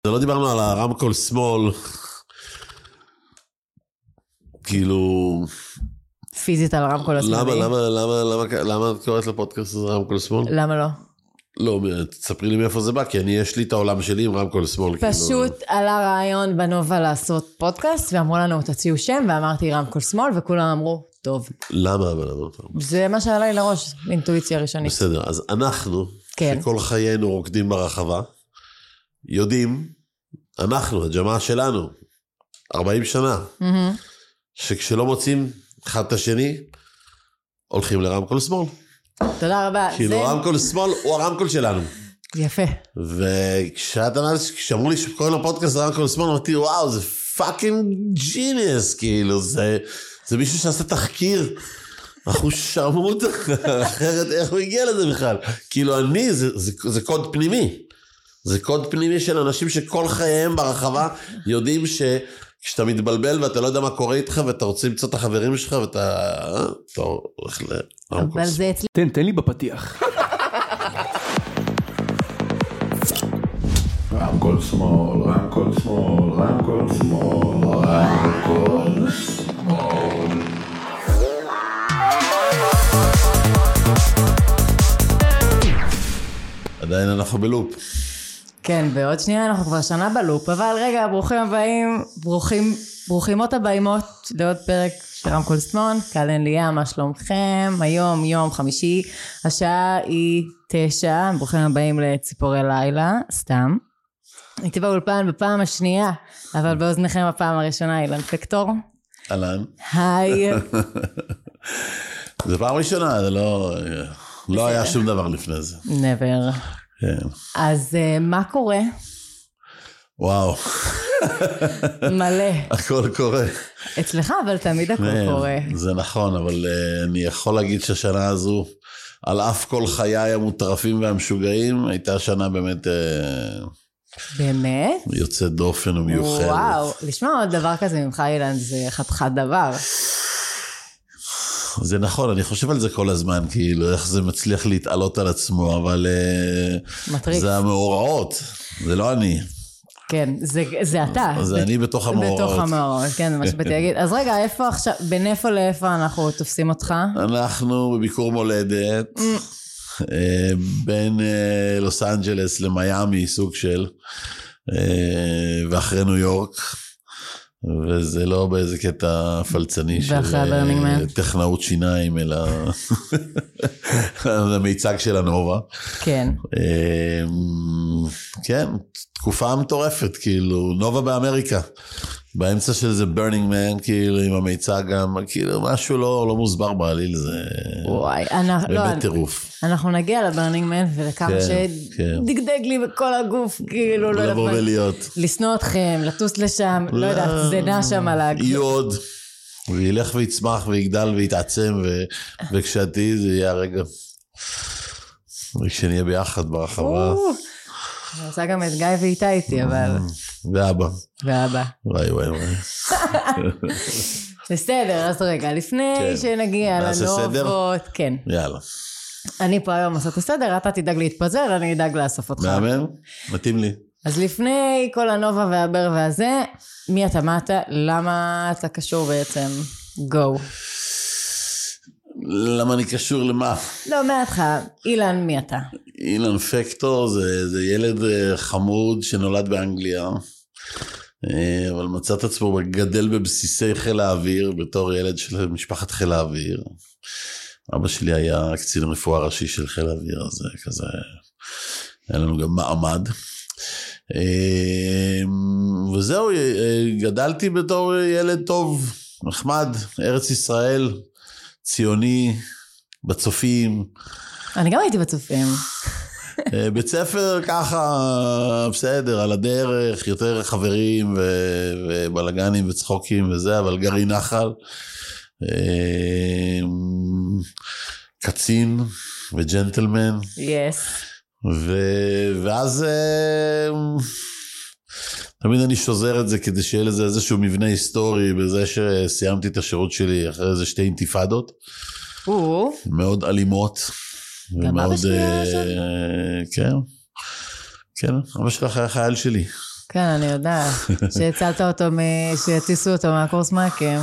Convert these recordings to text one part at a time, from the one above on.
לא דיברנו על הרמקול שמאל, כאילו... פיזית על הרמקול השמאלי. למה את קוראת לפודקאסט הזה רמקול שמאל? למה לא? לא, תספרי לי מאיפה זה בא, כי יש לי את העולם שלי עם רמקול שמאל. פשוט עלה רעיון בנובה לעשות פודקאסט, ואמרו לנו תציעו שם, ואמרתי רמקול שמאל, וכולם אמרו, טוב. למה? זה מה שעלה לי לראש, אינטואיציה ראשונית. בסדר, אז אנחנו, שכל חיינו רוקדים ברחבה, יודעים, אנחנו, הג'מעה שלנו, 40 שנה, שכשלא מוצאים אחד את השני, הולכים לרמקול שמאל. תודה רבה. כאילו רמקול שמאל הוא הרמקול שלנו. יפה. וכשאמרו לי שקוראים לפודקאסט רמקול שמאל, אמרתי, וואו, זה פאקינג ג'יניוס, כאילו, זה מישהו שעשה תחקיר, אנחנו שרמות אחרת, איך הוא הגיע לזה בכלל? כאילו זה קוד פנימי. זה קוד פנימי של אנשים שכל חייהם ברחבה יודעים כשאתה מתבלבל ואתה לא יודע מה קורה איתך, ואתה רוצה למצוא את החברים שלך, ואתה הולך אבל זה אצלי. תן לי בפתיח. רמקול שמאל, רמקול שמאל, רמקול שמאל, רמקול שמאל. עדיין אנחנו בלופ. כן, ועוד שנייה אנחנו כבר שנה בלופ, אבל רגע, ברוכים הבאים, ברוכימות הבאימות לעוד פרק של רמקול שמאל, קלן ליה, מה שלומכם? היום יום חמישי, השעה היא 9, ברוכים הבאים לציפורי לילה, סתם. הייתי באולפן בפעם השנייה, אבל באוזניכם הפעם הראשונה, אילן פקטור. אהלן. היי. זה פעם ראשונה, זה לא היה שום דבר לפני זה. never. כן. אז מה קורה? וואו. מלא. הכל קורה. אצלך, אבל תמיד הכל קורה. זה נכון, אבל אני יכול להגיד שהשנה הזו, על אף כל חיי המוטרפים והמשוגעים, הייתה שנה באמת... באמת? יוצא דופן ומיוחד. וואו, לשמוע עוד דבר כזה ממך אילן, זה חתיכת דבר. זה נכון, אני חושב על זה כל הזמן, כאילו, איך זה מצליח להתעלות על עצמו, אבל זה המאורעות, זה לא אני. כן, זה אתה. זה אני בתוך המאורעות. בתוך המאורעות, כן, זה מה שבאתי להגיד. אז רגע, איפה עכשיו, בין איפה לאיפה אנחנו תופסים אותך? אנחנו בביקור מולדת, בין לוס אנג'לס למיימי, סוג של, ואחרי ניו יורק, וזה לא באיזה קטע פלצני של טכנאות שיניים, אלא זה מיצג של הנובה. כן. כן, תקופה מטורפת, כאילו, נובה באמריקה. באמצע של זה ברנינג מן, כאילו, עם המיצג גם, כאילו, משהו לא מוסבר בעליל, זה באמת טירוף. אנחנו נגיע לברנינג מן, ולכמה שדגדג לי בכל הגוף, כאילו, לא לבוא ולהיות. לסנוע אתכם, לטוס לשם, לא יודעת, זה נע שם על הגוף. יהיה עוד, וילך ויצמח ויגדל ויתעצם, וכשעתי זה יהיה הרגע. וכשנהיה ביחד ברחבה. אני רוצה גם את גיא ואיתה איתי, אבל... ואבא. וואי. בסדר, אז רגע, לפני שנגיע לנובות, כן. יאללה. אני פה היום עושה את הסדר, אתה תדאג להתפזר, אני אדאג לאסוף אותך. מאמן? מתאים לי. אז לפני כל הנובה והבר והזה, מי אתה, מה אתה, למה אתה קשור בעצם? גו. למה אני קשור למה? לא, מעטך, אילן, מי אתה? אילן פקטור זה ילד חמוד שנולד באנגליה, אבל מצא את עצמו גדל בבסיסי חיל האוויר, בתור ילד של משפחת חיל האוויר. אבא שלי היה קצין רפואה ראשי של חיל האוויר, אז כזה, היה לנו גם מעמד. וזהו, גדלתי בתור ילד טוב, נחמד, ארץ ישראל, ציוני, בצופים. אני גם הייתי בצופים. בית ספר ככה, בסדר, על הדרך, יותר חברים ובלגנים וצחוקים וזה, אבל גרי נחל, קצין וג'נטלמן. Yes. ואז תמיד אני שוזר את זה כדי שיהיה לזה איזשהו מבנה היסטורי, בזה שסיימתי את השירות שלי אחרי איזה 2 אינתיפאדות. מאוד אלימות. גם אבא שלי היה שם? כן, אבא שלך היה חייל שלי. כן, אני יודעת. שהצלת אותו, שהטיסו אותו מהקורס מאקים.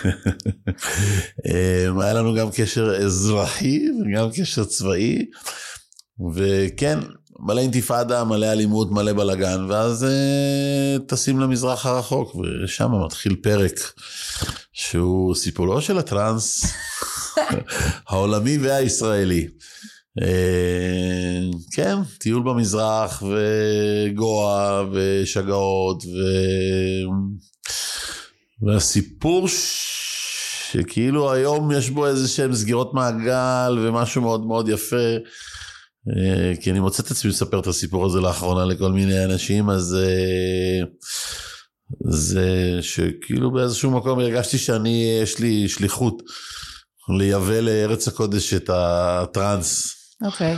היה לנו גם קשר אזרחי וגם קשר צבאי, וכן, מלא אינתיפאדה, מלא אלימות, מלא בלגן, ואז טסים למזרח הרחוק, ושם מתחיל פרק שהוא סיפורו של הטרנס העולמי והישראלי. כן, טיול במזרח וגואה ושגעות והסיפור שכאילו היום יש בו איזה שהם סגירות מעגל ומשהו מאוד מאוד יפה, כי אני מוצא את עצמי לספר את הסיפור הזה לאחרונה לכל מיני אנשים, אז זה שכאילו באיזשהו מקום הרגשתי שאני יש לי שליחות לייבא לארץ הקודש את הטרנס. אוקיי.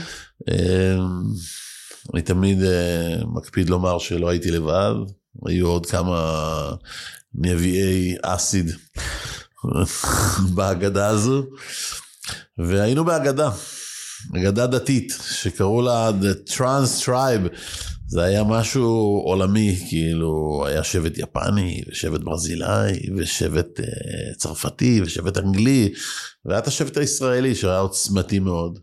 אני תמיד מקפיד לומר שלא הייתי לבד, היו עוד כמה נביאי אסיד בהגדה הזו, והיינו בהגדה, אגדה דתית, שקראו לה The Trans Tribe, זה היה משהו עולמי, כאילו היה שבט יפני, ושבט ברזילאי, ושבט צרפתי, ושבט אנגלי, והיה את השבט הישראלי, שהיה עוצמתי מאוד.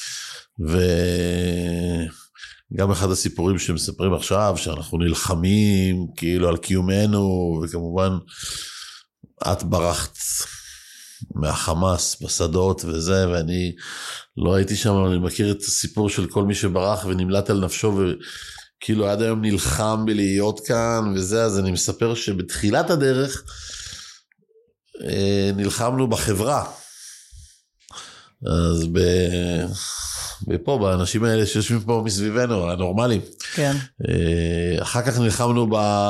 וגם אחד הסיפורים שמספרים עכשיו, שאנחנו נלחמים, כאילו על קיומנו, וכמובן, את ברחת מהחמאס בשדות וזה, ואני לא הייתי שם, אני מכיר את הסיפור של כל מי שברח ונמלט על נפשו, וכאילו עד היום נלחם בלהיות כאן וזה, אז אני מספר שבתחילת הדרך נלחמנו בחברה, אז ופה, באנשים האלה שיושבים פה מסביבנו, הנורמלים. כן. אחר כך נלחמנו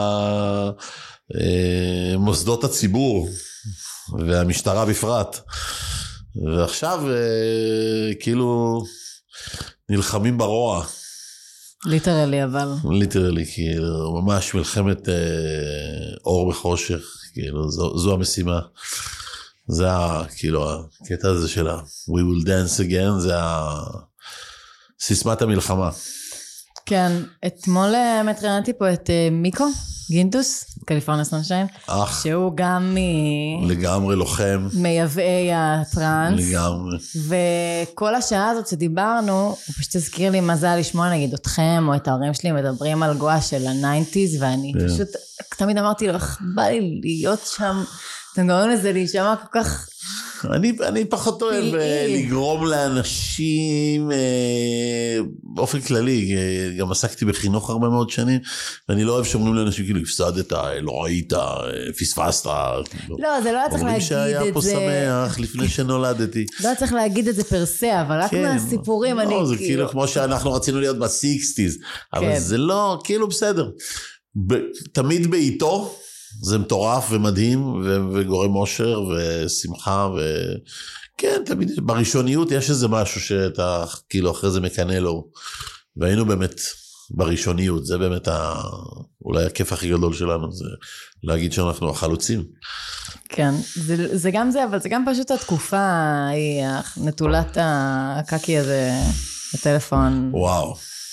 במוסדות הציבור, והמשטרה בפרט. ועכשיו, כאילו, נלחמים ברוע. ליטרלי, אבל. ליטרלי, כאילו, ממש מלחמת אור בחושך, כאילו, זו המשימה. זה כאילו, הקטע הזה של We will dance again, זה סיסמת המלחמה. כן, אתמול ראיינתי פה את מיקו גינטוס, קליפורניה סנשיין, שהוא גם לגמרי לוחם. מייבאי הטרנס. לגמרי. וכל השעה הזאת שדיברנו, הוא פשוט הזכיר לי מה זה היה לשמוע נגיד אתכם, או את ההורים שלי מדברים על גואה של ה-90s, ואני פשוט תמיד אמרתי לו, איך בא לי להיות שם, אתם גורמים לזה להישמע כל כך... אני פחות אוהב לגרום לאנשים באופן כללי, גם עסקתי בחינוך הרבה מאוד שנים, ואני לא אוהב שאומרים לאנשים כאילו הפסדת, לא ראית, פספסת. לא, זה לא היה צריך להגיד את זה. אומרים שהיה פה שמח לפני שנולדתי. לא היה צריך להגיד את זה פרסה, אבל רק מהסיפורים אני כאילו... לא, זה כאילו כמו שאנחנו רצינו להיות ב-60s, אבל זה לא, כאילו בסדר. תמיד בעיתו, זה מטורף ומדהים, וגורם אושר ושמחה, וכן, תמיד בראשוניות יש איזה משהו שאתה כאילו אחרי זה מקנה לו, והיינו באמת בראשוניות, זה באמת אולי הכיף הכי גדול שלנו, זה להגיד שאנחנו החלוצים. כן, זה גם זה, אבל זה גם פשוט התקופה, היא נטולת הקקי הזה, הטלפון. וואו.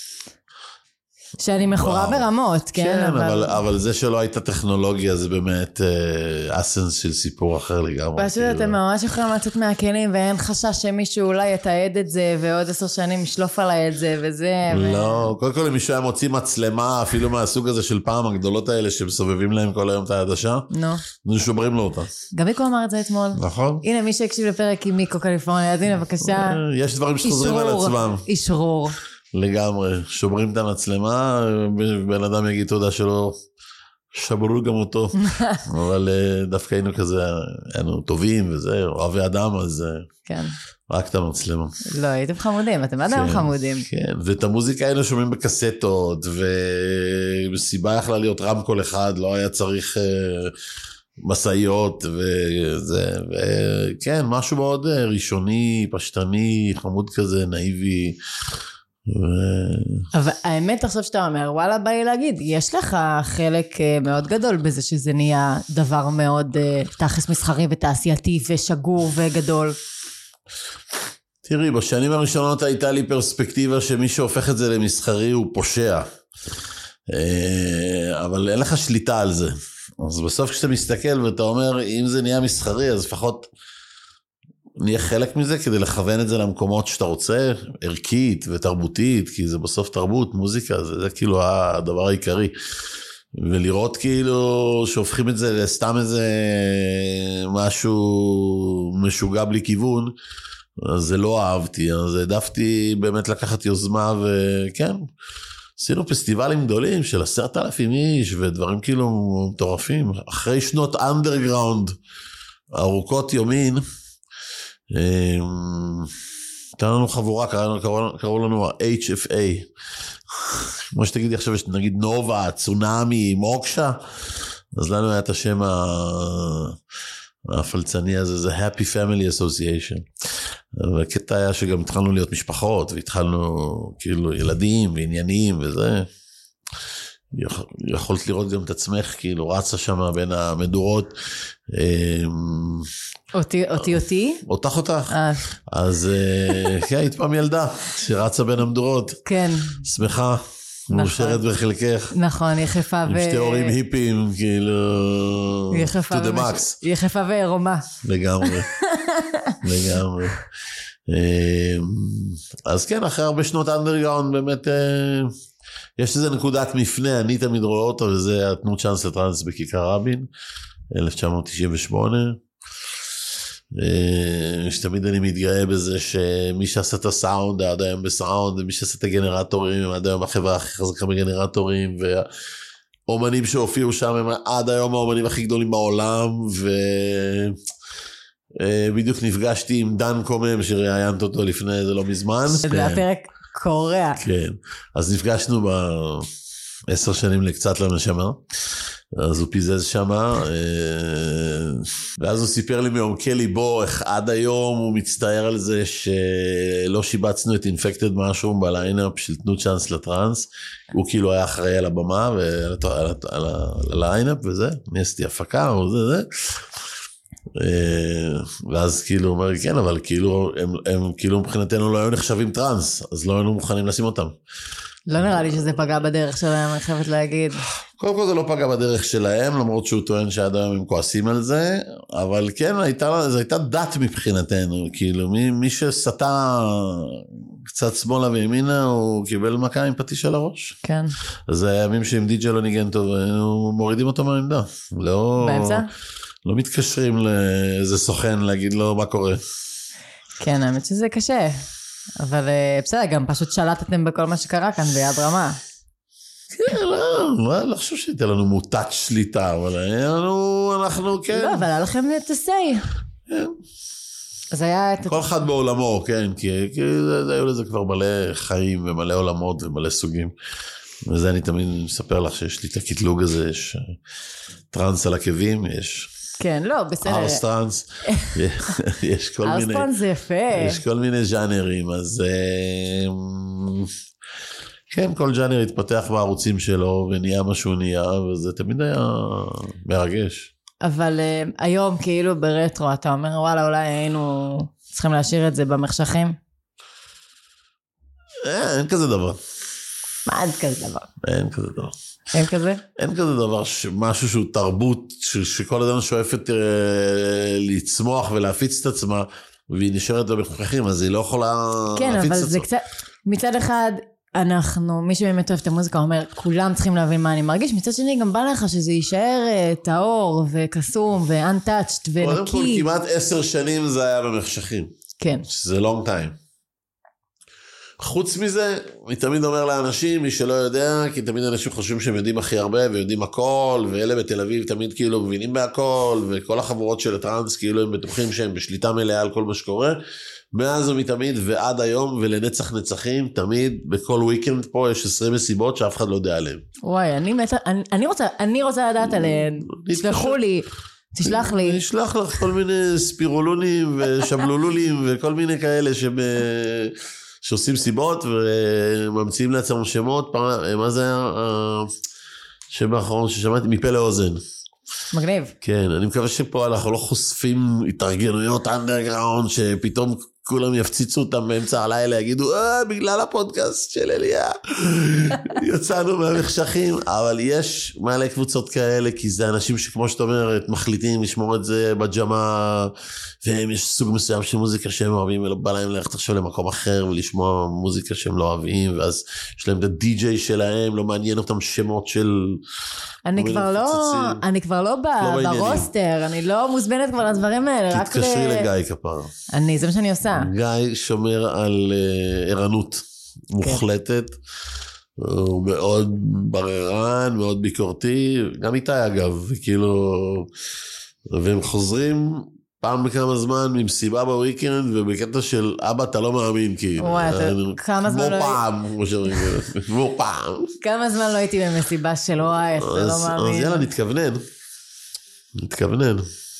שאני מכורה ברמות, כן? כן, אבל זה שלא הייתה טכנולוגיה, זה באמת אסנס של סיפור אחר לגמרי. פשוט אתם ממש יכולים לצאת מהכלים, ואין חשש שמישהו אולי יתעד את זה, ועוד 10 שנים ישלוף עליי את זה, וזה... לא, קודם כל אם מישהו היה מוציא מצלמה, אפילו מהסוג הזה של פעם, הגדולות האלה, שמסובבים להם כל היום את העדשה, שומרים לו אותה. גם מיקו אמר את זה אתמול. נכון. הנה, מי שהקשיב לפרק עם מיקו קליפורניה, אז הנה, בבקשה. יש דברים שחוזרים על עצמם. אישרור. לגמרי, שומרים את המצלמה, בן אדם יגיד תודה שלא שברו גם אותו, אבל דווקא היינו כזה, היינו טובים וזה, אוהבי אדם, אז רק את המצלמה. לא, הייתם חמודים, אתם אדם חמודים. כן, ואת המוזיקה היינו שומעים בקסטות, וסיבה יכלה להיות רמקול אחד, לא היה צריך מסעיות, וזה, וכן, משהו מאוד ראשוני, פשטני, חמוד כזה, נאיבי, אבל האמת עכשיו שאתה אומר, וואלה בא לי להגיד, יש לך חלק מאוד גדול בזה שזה נהיה דבר מאוד תכלס מסחרי ותעשייתי ושגור וגדול. תראי, בשנים הראשונות הייתה לי פרספקטיבה שמי שהופך את זה למסחרי הוא פושע. אבל אין לך שליטה על זה. אז בסוף כשאתה מסתכל ואתה אומר, אם זה נהיה מסחרי, אז לפחות נהיה חלק מזה כדי לכוון את זה למקומות שאתה רוצה, ערכית ותרבותית, כי זה בסוף תרבות, מוזיקה, זה כאילו הדבר העיקרי. ולראות כאילו שהופכים את זה לסתם איזה משהו משוגע בלי כיוון, אז זה לא אהבתי, אז העדפתי באמת לקחת יוזמה, וכן, עשינו פסטיבלים גדולים של 10,000 איש, ודברים כאילו מטורפים, אחרי שנות אנדרגראונד, ארוכות יומין, הייתה לנו חבורה, קראו לנו ה-HFA, כמו שתגידי עכשיו, יש נגיד נובה, צונאמי, מוקשה, אז לנו היה את השם הפלצני הזה, זה Happy Family Association, והקטע היה שגם התחלנו להיות משפחות, והתחלנו כאילו ילדים ועניינים וזה, יכולת לראות גם את עצמך, כאילו רצה שם בין המדורות, אותי? אותך. אז כן, היית פעם ילדה שרצה בין המדורות. כן. שמחה, מאושרת בחלקך. נכון, יחפה עם שתי הורים היפים, כאילו, to the max. יחפה ועירומה. לגמרי. לגמרי. אז כן, אחרי הרבה שנות אנדרגראונד, באמת, יש איזו נקודת מפנה, אני תמיד רואה אותו, וזה התנו צ'אנס לטרנס בכיכר רבין, 1998, שתמיד אני מתגאה בזה שמי שעשה את הסאונד עד היום בסאונד, ומי שעשה את הגנרטורים עד היום החברה הכי חזקה בגנרטורים, והאומנים שהופיעו שם הם עד היום האומנים הכי גדולים בעולם, ובדיוק נפגשתי עם דן קומם שראיינת אותו לפני זה לא מזמן. זה הפרק קורע. כן, אז נפגשנו ב10 שנים לקצת לנשמה, אז הוא פיזז שמה, ואז הוא סיפר לי מעומקי ליבו איך עד היום הוא מצטער על זה שלא שיבצנו את אינפקטד משהו בליינאפ של תנו צ'אנס לטרנס, הוא כאילו היה אחראי על הבמה ועל הליינאפ וזה, נסתי הפקה או זה, ואז כאילו הוא אומר כן, אבל כאילו הם כאילו מבחינתנו לא היו נחשבים טרנס, אז לא היינו מוכנים לשים אותם. לא נראה לי שזה פגע בדרך שלהם, אני חייבת להגיד. קודם כל זה לא פגע בדרך שלהם, למרות שהוא טוען שעד היום הם כועסים על זה, אבל כן, זו הייתה דת מבחינתנו, כאילו מי שסתה קצת שמאלה וימינה, הוא קיבל מכה עם פטיש על הראש. כן. אז זה הימים שעם די.ג'יי לא ניגן טוב, מורידים אותו מהעמדה. באמצע? לא מתקשרים לאיזה סוכן להגיד לו מה קורה. כן, האמת שזה קשה. אבל בסדר, גם פשוט שלטתם בכל מה שקרה כאן ביד רמה. כן, לא חושב שהייתה לנו מוטת שליטה, אבל אנחנו כן. לא, אבל היה לכם את הסי. כן. אז היה את... כל אחד בעולמו, כן, כי היו לזה כבר מלא חיים ומלא עולמות ומלא סוגים. וזה אני תמיד מספר לך שיש לי את הקטלוג הזה, יש טרנס על עקבים, יש... כן, לא, בסדר. ארס טרנס, יש כל מיני... ארס טרנס זה יפה. יש כל מיני ז'אנרים, אז... כן, כל ז'אנר התפתח בערוצים שלו, ונהיה מה שהוא נהיה, וזה תמיד היה מרגש. אבל היום, כאילו ברטרו, אתה אומר, וואלה, אולי היינו צריכים להשאיר את זה במחשכים? אין כזה דבר. מה אין כזה דבר? אין כזה דבר. אין כזה? אין כזה דבר, משהו שהוא תרבות, שכל אדם שואפת לצמוח ולהפיץ את עצמה, והיא נשארת במחוכים, אז היא לא יכולה כן, להפיץ את עצמה. אבל זה קצת, מצד אחד, מי שבאמת אוהב את המוזיקה, אומר, כולם צריכים להבין מה אני מרגיש, מצד שני גם בא לך שזה יישאר טהור וקסום ו-untouched ונקי. קודם כל, כמעט 10 שנים זה היה במחשכים. כן. שזה long time. חוץ מזה, אני תמיד אומר לאנשים, מי שלא יודע, כי תמיד אנשים חושבים שהם יודעים הכי הרבה, ויודעים הכל, ואלה בתל אביב תמיד כאילו מבינים בהכל, וכל החבורות של הטרנס כאילו הם בטוחים שהם בשליטה מלאה על כל מה שקורה, מאז ומתמיד ועד היום, ולנצח נצחים, תמיד בכל וויקנד פה יש 20 מסיבות שאף אחד לא יודע עליהם. וואי, אני רוצה לדעת עליהן, תשלחו לי. תשלח לי. אני אשלח לך כל מיני ספירולונים ושבלולולים וכל מיני כאלה שעושים סיבות וממציאים לעצמם שמות. מה זה היה השם האחרון ששמעתי? מפה לאוזן. מגניב. כן, אני מקווה שפה אנחנו לא חושפים התארגנויות אנדרגראונד שפתאום כולם יפציצו אותם באמצע הלילה, יגידו, בגלל הפודקאסט של אליה, יצאנו מהמחשכים, אבל יש מלא קבוצות כאלה, כי זה אנשים שכמו שאת אומרת, מחליטים לשמור את זה בג'מה, והם יש סוג מסוים של מוזיקה שהם אוהבים, ולא בא להם ללכת עכשיו למקום אחר, ולשמוע מוזיקה שהם לא אוהבים, ואז יש להם את הדי-ג'יי שלהם, לא מעניין אותם שמות של... אני כבר לא ברוסטר, אני לא מוזמנת כבר לדברים האלה. תתקשרי לגיא כפרה. זה מה שאני עושה. גיא שומר על ערנות מוחלטת, הוא מאוד בררן, מאוד ביקורתי, גם איתי אגב, כאילו, והם חוזרים פעם בכמה זמן ממסיבה בוויקנד, ובקטע של אבא אתה לא מאמין, כאילו. כמה זמן לא... כמו פעם. כמה זמן לא הייתי במסיבה של וואי, אתה לא מאמין. אז יאללה, נתכוונן.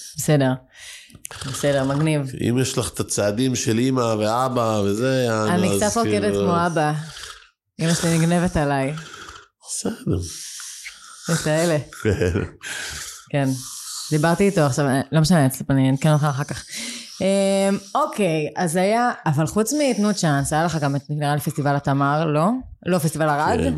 בסדר, מגניב. אם יש לך את הצעדים של אמא ואבא וזה... אני קצת רוקדת כמו אבא. אמא שלי נגנבת עליי. בסדר. את האלה. כן. דיברתי איתו עכשיו, לא משנה, אני אנקן אותך אחר כך. אוקיי, אז היה, אבל חוץ מתנו צ'אנס, היה לך גם נראה לי פסטיבל התמר, לא? לא פסטיבל הרד? כן.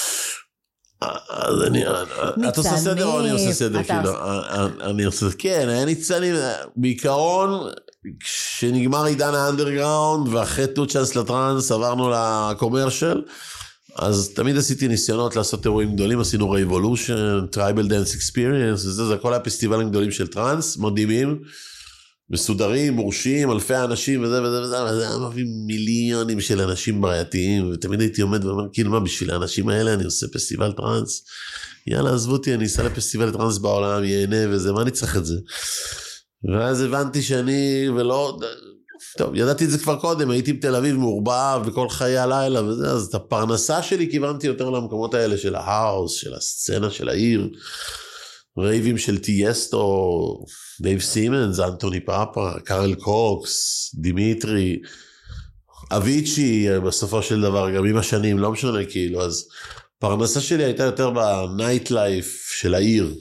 אז את עושה סדר או אני עושה סדר? אני עושה, כן, היה ניצנים, בעיקרון, כשנגמר עידן האנדרגראונד, ואחרי תנו צ'אנס לטרנס, עברנו לקומרשל, אז תמיד עשיתי ניסיונות לעשות אירועים גדולים, עשינו רייבולושן, טרייבל דנס אקספיריאנס, זה כל הפסטיבלים גדולים של טרנס, מדהימים, מסודרים, מורשים, אלפי אנשים וזה וזה וזה, וזה היה מביא מיליונים של אנשים בעייתיים, ותמיד הייתי עומד ואומר, כאילו מה, בשביל האנשים האלה אני עושה פסטיבל טרנס, יאללה, עזבו אותי, אני אעשה לפסטיבל טרנס בעולם, ייהנה וזה, מה אני צריך את זה? ואז הבנתי שאני, ולא... טוב, ידעתי את זה כבר קודם, הייתי בתל אביב מעורבב וכל חיי הלילה וזה, אז את הפרנסה שלי כיוונתי יותר למקומות האלה של ההאוס, של הסצנה של העיר, רייבים של טייסטו, דייב סימנס, אנטוני פאפה, קארל קוקס, דימיטרי, אביצ'י, בסופו של דבר, גם עם השנים, לא משנה כאילו, אז פרנסה שלי הייתה יותר בנייט לייף של העיר,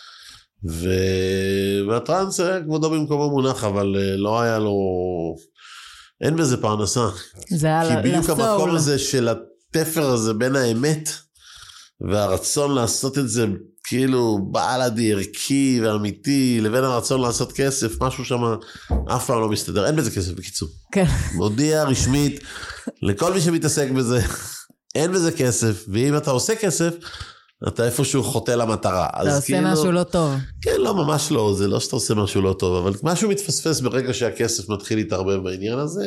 והטרנס כבודו במקומו מונח, אבל לא היה לו, אין בזה פרנסה. זה היה לסול. כי בדיוק המקום הזה של התפר הזה בין האמת, והרצון לעשות את זה כאילו בעלדי, ערכי ואמיתי, לבין הרצון לעשות כסף, משהו שם אף פעם לא מסתדר, אין בזה כסף בקיצור. כן. מודיע רשמית, לכל מי שמתעסק בזה, אין בזה כסף, ואם אתה עושה כסף, אתה איפשהו חוטא למטרה. אתה עושה משהו לא טוב. כן, לא, ממש לא, זה לא שאתה עושה משהו לא טוב, אבל משהו מתפספס ברגע שהכסף מתחיל להתערבב בעניין הזה,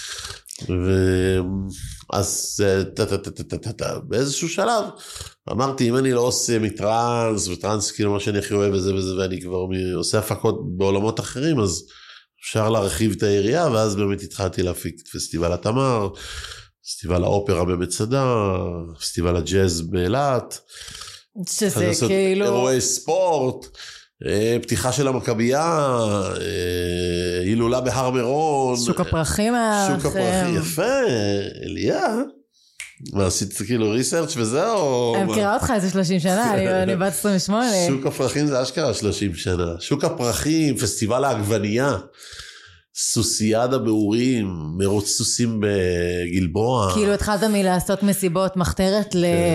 אז באיזשהו שלב, אמרתי, אם אני לא עושה מטרנס, וטרנס כאילו מה שאני הכי אוהב וזה וזה, ואני כבר עושה הפקות בעולמות אחרים, אז אפשר להרחיב את העירייה, ואז באמת התחלתי להפיק את פסטיבל התמר, פסטיבל האופרה במצדה, פסטיבל הג'אז באילת, שזה כאילו... אירועי ספורט, פתיחה של המכבייה, הילולה בהר מירון. שוק הפרחים היה... שוק הפרחים, יפה, אליה. מה, עשית כאילו ריסרצ' וזהו? אני מכירה אותך איזה 30 שנה, אני בת 28. שוק הפרחים זה אשכרה 30 שנה. שוק הפרחים, פסטיבל העגבנייה. סוסיאדה באורים, מרוץ סוסים בגלבוע. כאילו התחלת מלעשות מסיבות מחתרת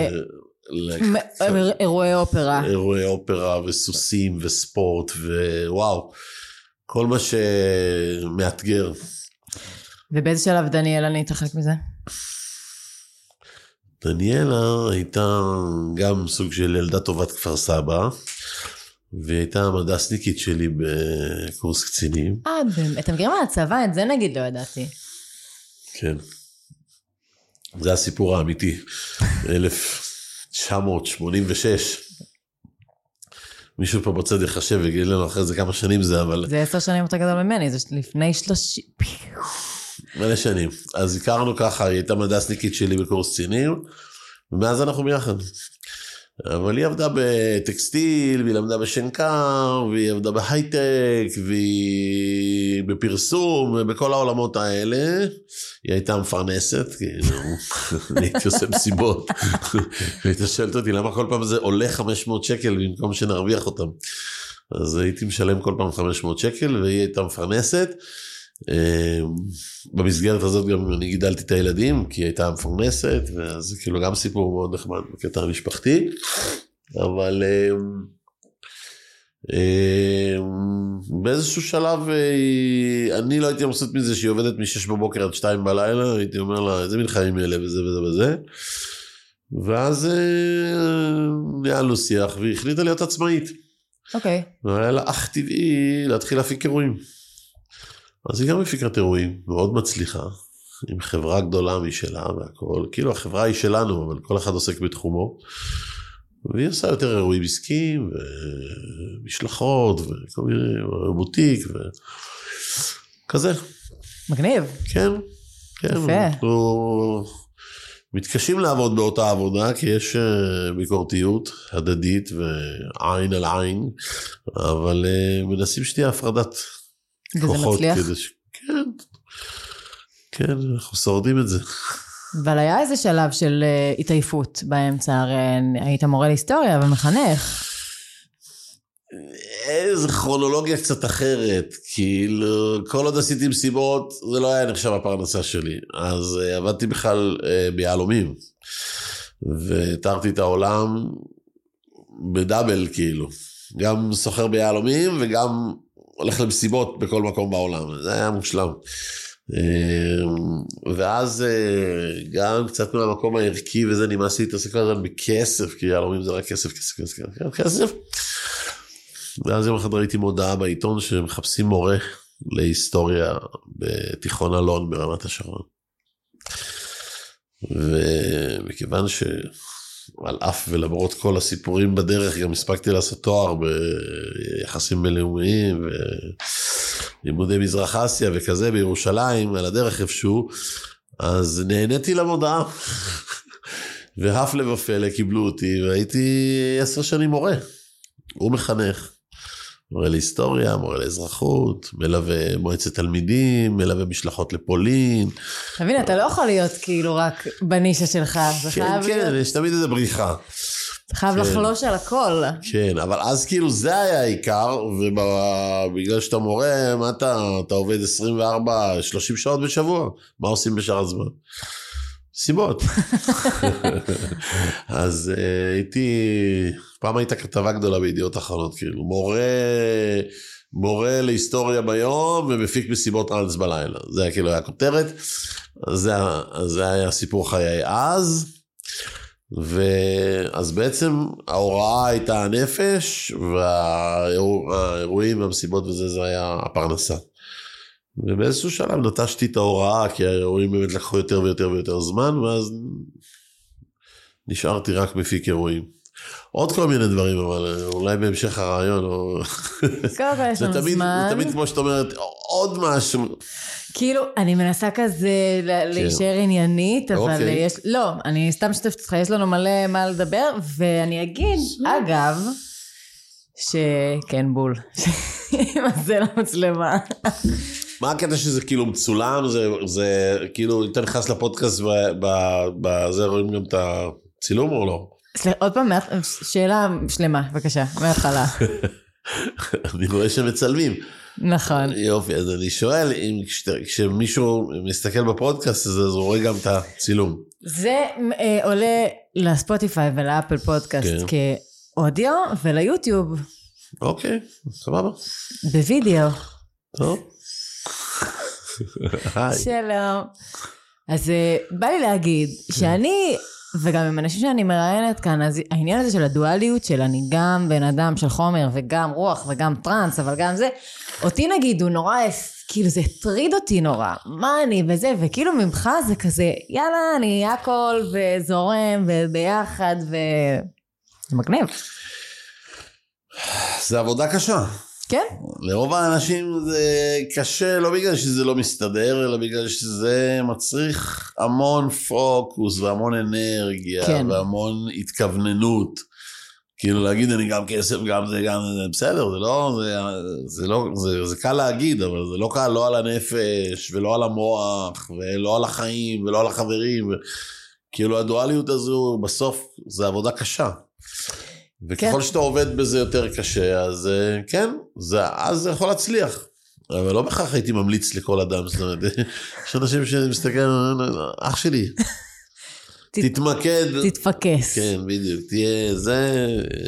אירועי אופרה. אירועי אופרה וסוסים וספורט ווואו. כל מה שמאתגר. ובאיזה שלב דניאלה נתרחק מזה? דניאלה הייתה גם סוג של ילדה טובת כפר סבא. והיא הייתה המדסניקית שלי בקורס קצינים. אתה מכיר מה הצבא? את זה נגיד לא ידעתי. כן. זה הסיפור האמיתי. 1986. מישהו פה בצד יחשב ויגיד לנו אחרי זה כמה שנים זה, אבל... זה 10 שנים יותר גדול ממני, זה לפני 30... מלא שנים. אז הכרנו ככה, היא הייתה מדסניקית שלי בקורס קצינים, ומאז אנחנו ביחד. אבל היא עבדה בטקסטיל, והיא למדה בשנקר, והיא עבדה בהייטק, והיא בפרסום, ובכל העולמות האלה. היא הייתה מפרנסת, כאילו, אני הייתי עושה מסיבות. והייתה שואלת אותי, למה כל פעם זה עולה 500 שקל, במקום שנרוויח אותם. אז הייתי משלם כל פעם 500 שקל, והיא הייתה מפרנסת. במסגרת הזאת גם אני גידלתי את הילדים, כי היא הייתה מפרנסת, וזה כאילו גם סיפור מאוד נחמד בקטע המשפחתי, אבל באיזשהו שלב אני לא הייתי מבסוט מזה שהיא עובדת מ-6 בבוקר עד 2 בלילה, הייתי אומר לה, איזה מין חיים אלה וזה וזה וזה, ואז ניהלנו שיח, והיא החליטה להיות עצמאית. אוקיי. והיה לה אך טבעי להתחיל להפיק אירועים. אז היא גם הפיקת אירועים, מאוד מצליחה, עם חברה גדולה משלה והכל, כאילו החברה היא שלנו, אבל כל אחד עוסק בתחומו, והיא עושה יותר אירועים עסקיים, ומשלחות, וכל מיני, בוטיק, וכזה. מגניב. כן, כן. יפה. אנחנו מתקשים לעבוד באותה עבודה, כי יש ביקורתיות הדדית, ועין על עין, אבל מנסים שתהיה הפרדת וזה מצליח? כן, כן, אנחנו שורדים את זה. אבל היה איזה שלב של התעייפות באמצע, הרי היית מורה להיסטוריה ומחנך. איזו כרונולוגיה קצת אחרת, כאילו, כל עוד עשיתי מסיבות, זה לא היה נחשב הפרנסה שלי, אז עבדתי בכלל ביהלומים, ותרתי את העולם בדאבל, כאילו, גם סוחר ביהלומים, וגם הולך למסיבות בכל מקום בעולם, זה היה מושלם. ואז גם קצת מהמקום הערכי וזה נמאס לי להתעסק לזה בכסף, כי יהלומים זה רק כסף, כסף, כסף, כסף. ואז יום אחד ראיתי מודעה בעיתון שמחפשים מורה להיסטוריה בתיכון אלון ברמת השרון. ומכיוון שעל אף ולמרות כל הסיפורים בדרך, גם הספקתי לעשות תואר ביחסים בינלאומיים ולימודי מזרח אסיה וכזה בירושלים, על הדרך איפשהו, אז נהניתי למודעה. והפלא ופלא קיבלו אותי, והייתי 10 שנים מורה. הוא מחנך. מורה להיסטוריה, מורה לאזרחות, מלווה מועצת תלמידים, מלווה משלחות לפולין. תבין, אתה לא יכול להיות כאילו רק בנישה שלך. כן, כן, יש תמיד איזה בריחה. אתה חייב לחלוש על הכל. כן, אבל אז כאילו זה היה העיקר, ובגלל שאתה מורה, מה אתה עובד 24-30 שעות בשבוע? מה עושים בשאר הזמן? סיבות. אז פעם הייתה כתבה גדולה בידיעות אחרונות, כאילו, מורה להיסטוריה ביום, ומפיק מסיבות טרנס בלילה. זה היה כאילו, היה כותרת, זה היה סיפור חיי אז, ואז בעצם ההוראה הייתה הנפש, והאירועים והמסיבות וזה, זה היה הפרנסה. ובאיזשהו שלב נטשתי את ההוראה, כי האירועים באמת לקחו יותר ויותר ויותר זמן, ואז נשארתי רק מפיק אירועים. עוד כל מיני דברים, אבל אולי בהמשך הרעיון, זה תמיד כמו שאת אומרת, עוד משהו. כאילו, אני מנסה כזה להישאר עניינית, אבל יש, לא, אני סתם שתפת אותך, יש לנו מלא מה לדבר, ואני אגיד, אגב, שכן בול, זה למצלמה. מה הקטע שזה כאילו מצולם, זה כאילו, אתה נכנס לפודקאסט, בזה רואים גם את הצילום או לא? עוד פעם, שאלה שלמה, בבקשה, מההתחלה. אני רואה שמצלמים. נכון. יופי, אז אני שואל, כשמישהו מסתכל בפודקאסט הזה, אז הוא רואה גם את הצילום. זה עולה לספוטיפיי ולאפל פודקאסט כאודיו, וליוטיוב. אוקיי, סבבה. בווידאו. טוב. שלום. אז בא לי להגיד שאני, וגם עם אנשים שאני מראיינת כאן, אז העניין הזה של הדואליות של אני גם בן אדם של חומר וגם רוח וגם טרנס, אבל גם זה, אותי נגיד הוא נורא, כאילו זה הטריד אותי נורא, מה אני וזה, וכאילו ממך זה כזה, יאללה אני הכל וזורם וביחד זה מגניב. זה עבודה קשה. כן. לרוב האנשים זה קשה, לא בגלל שזה לא מסתדר, אלא בגלל שזה מצריך המון פוקוס והמון אנרגיה, כן. והמון התכווננות. כאילו להגיד אני גם כסף, גם זה, גם זה, בסדר, זה קל להגיד, אבל זה לא קל לא על הנפש, ולא על המוח, ולא על החיים, ולא על החברים. כאילו הדואליות הזו, בסוף זה עבודה קשה. וככל שאתה עובד בזה יותר קשה, אז כן, אז זה יכול להצליח. אבל לא בכך הייתי ממליץ לכל אדם, זאת אומרת, יש אנשים שמסתכל, אח שלי, תתמקד. תתפקס. כן, בדיוק, תהיה זה,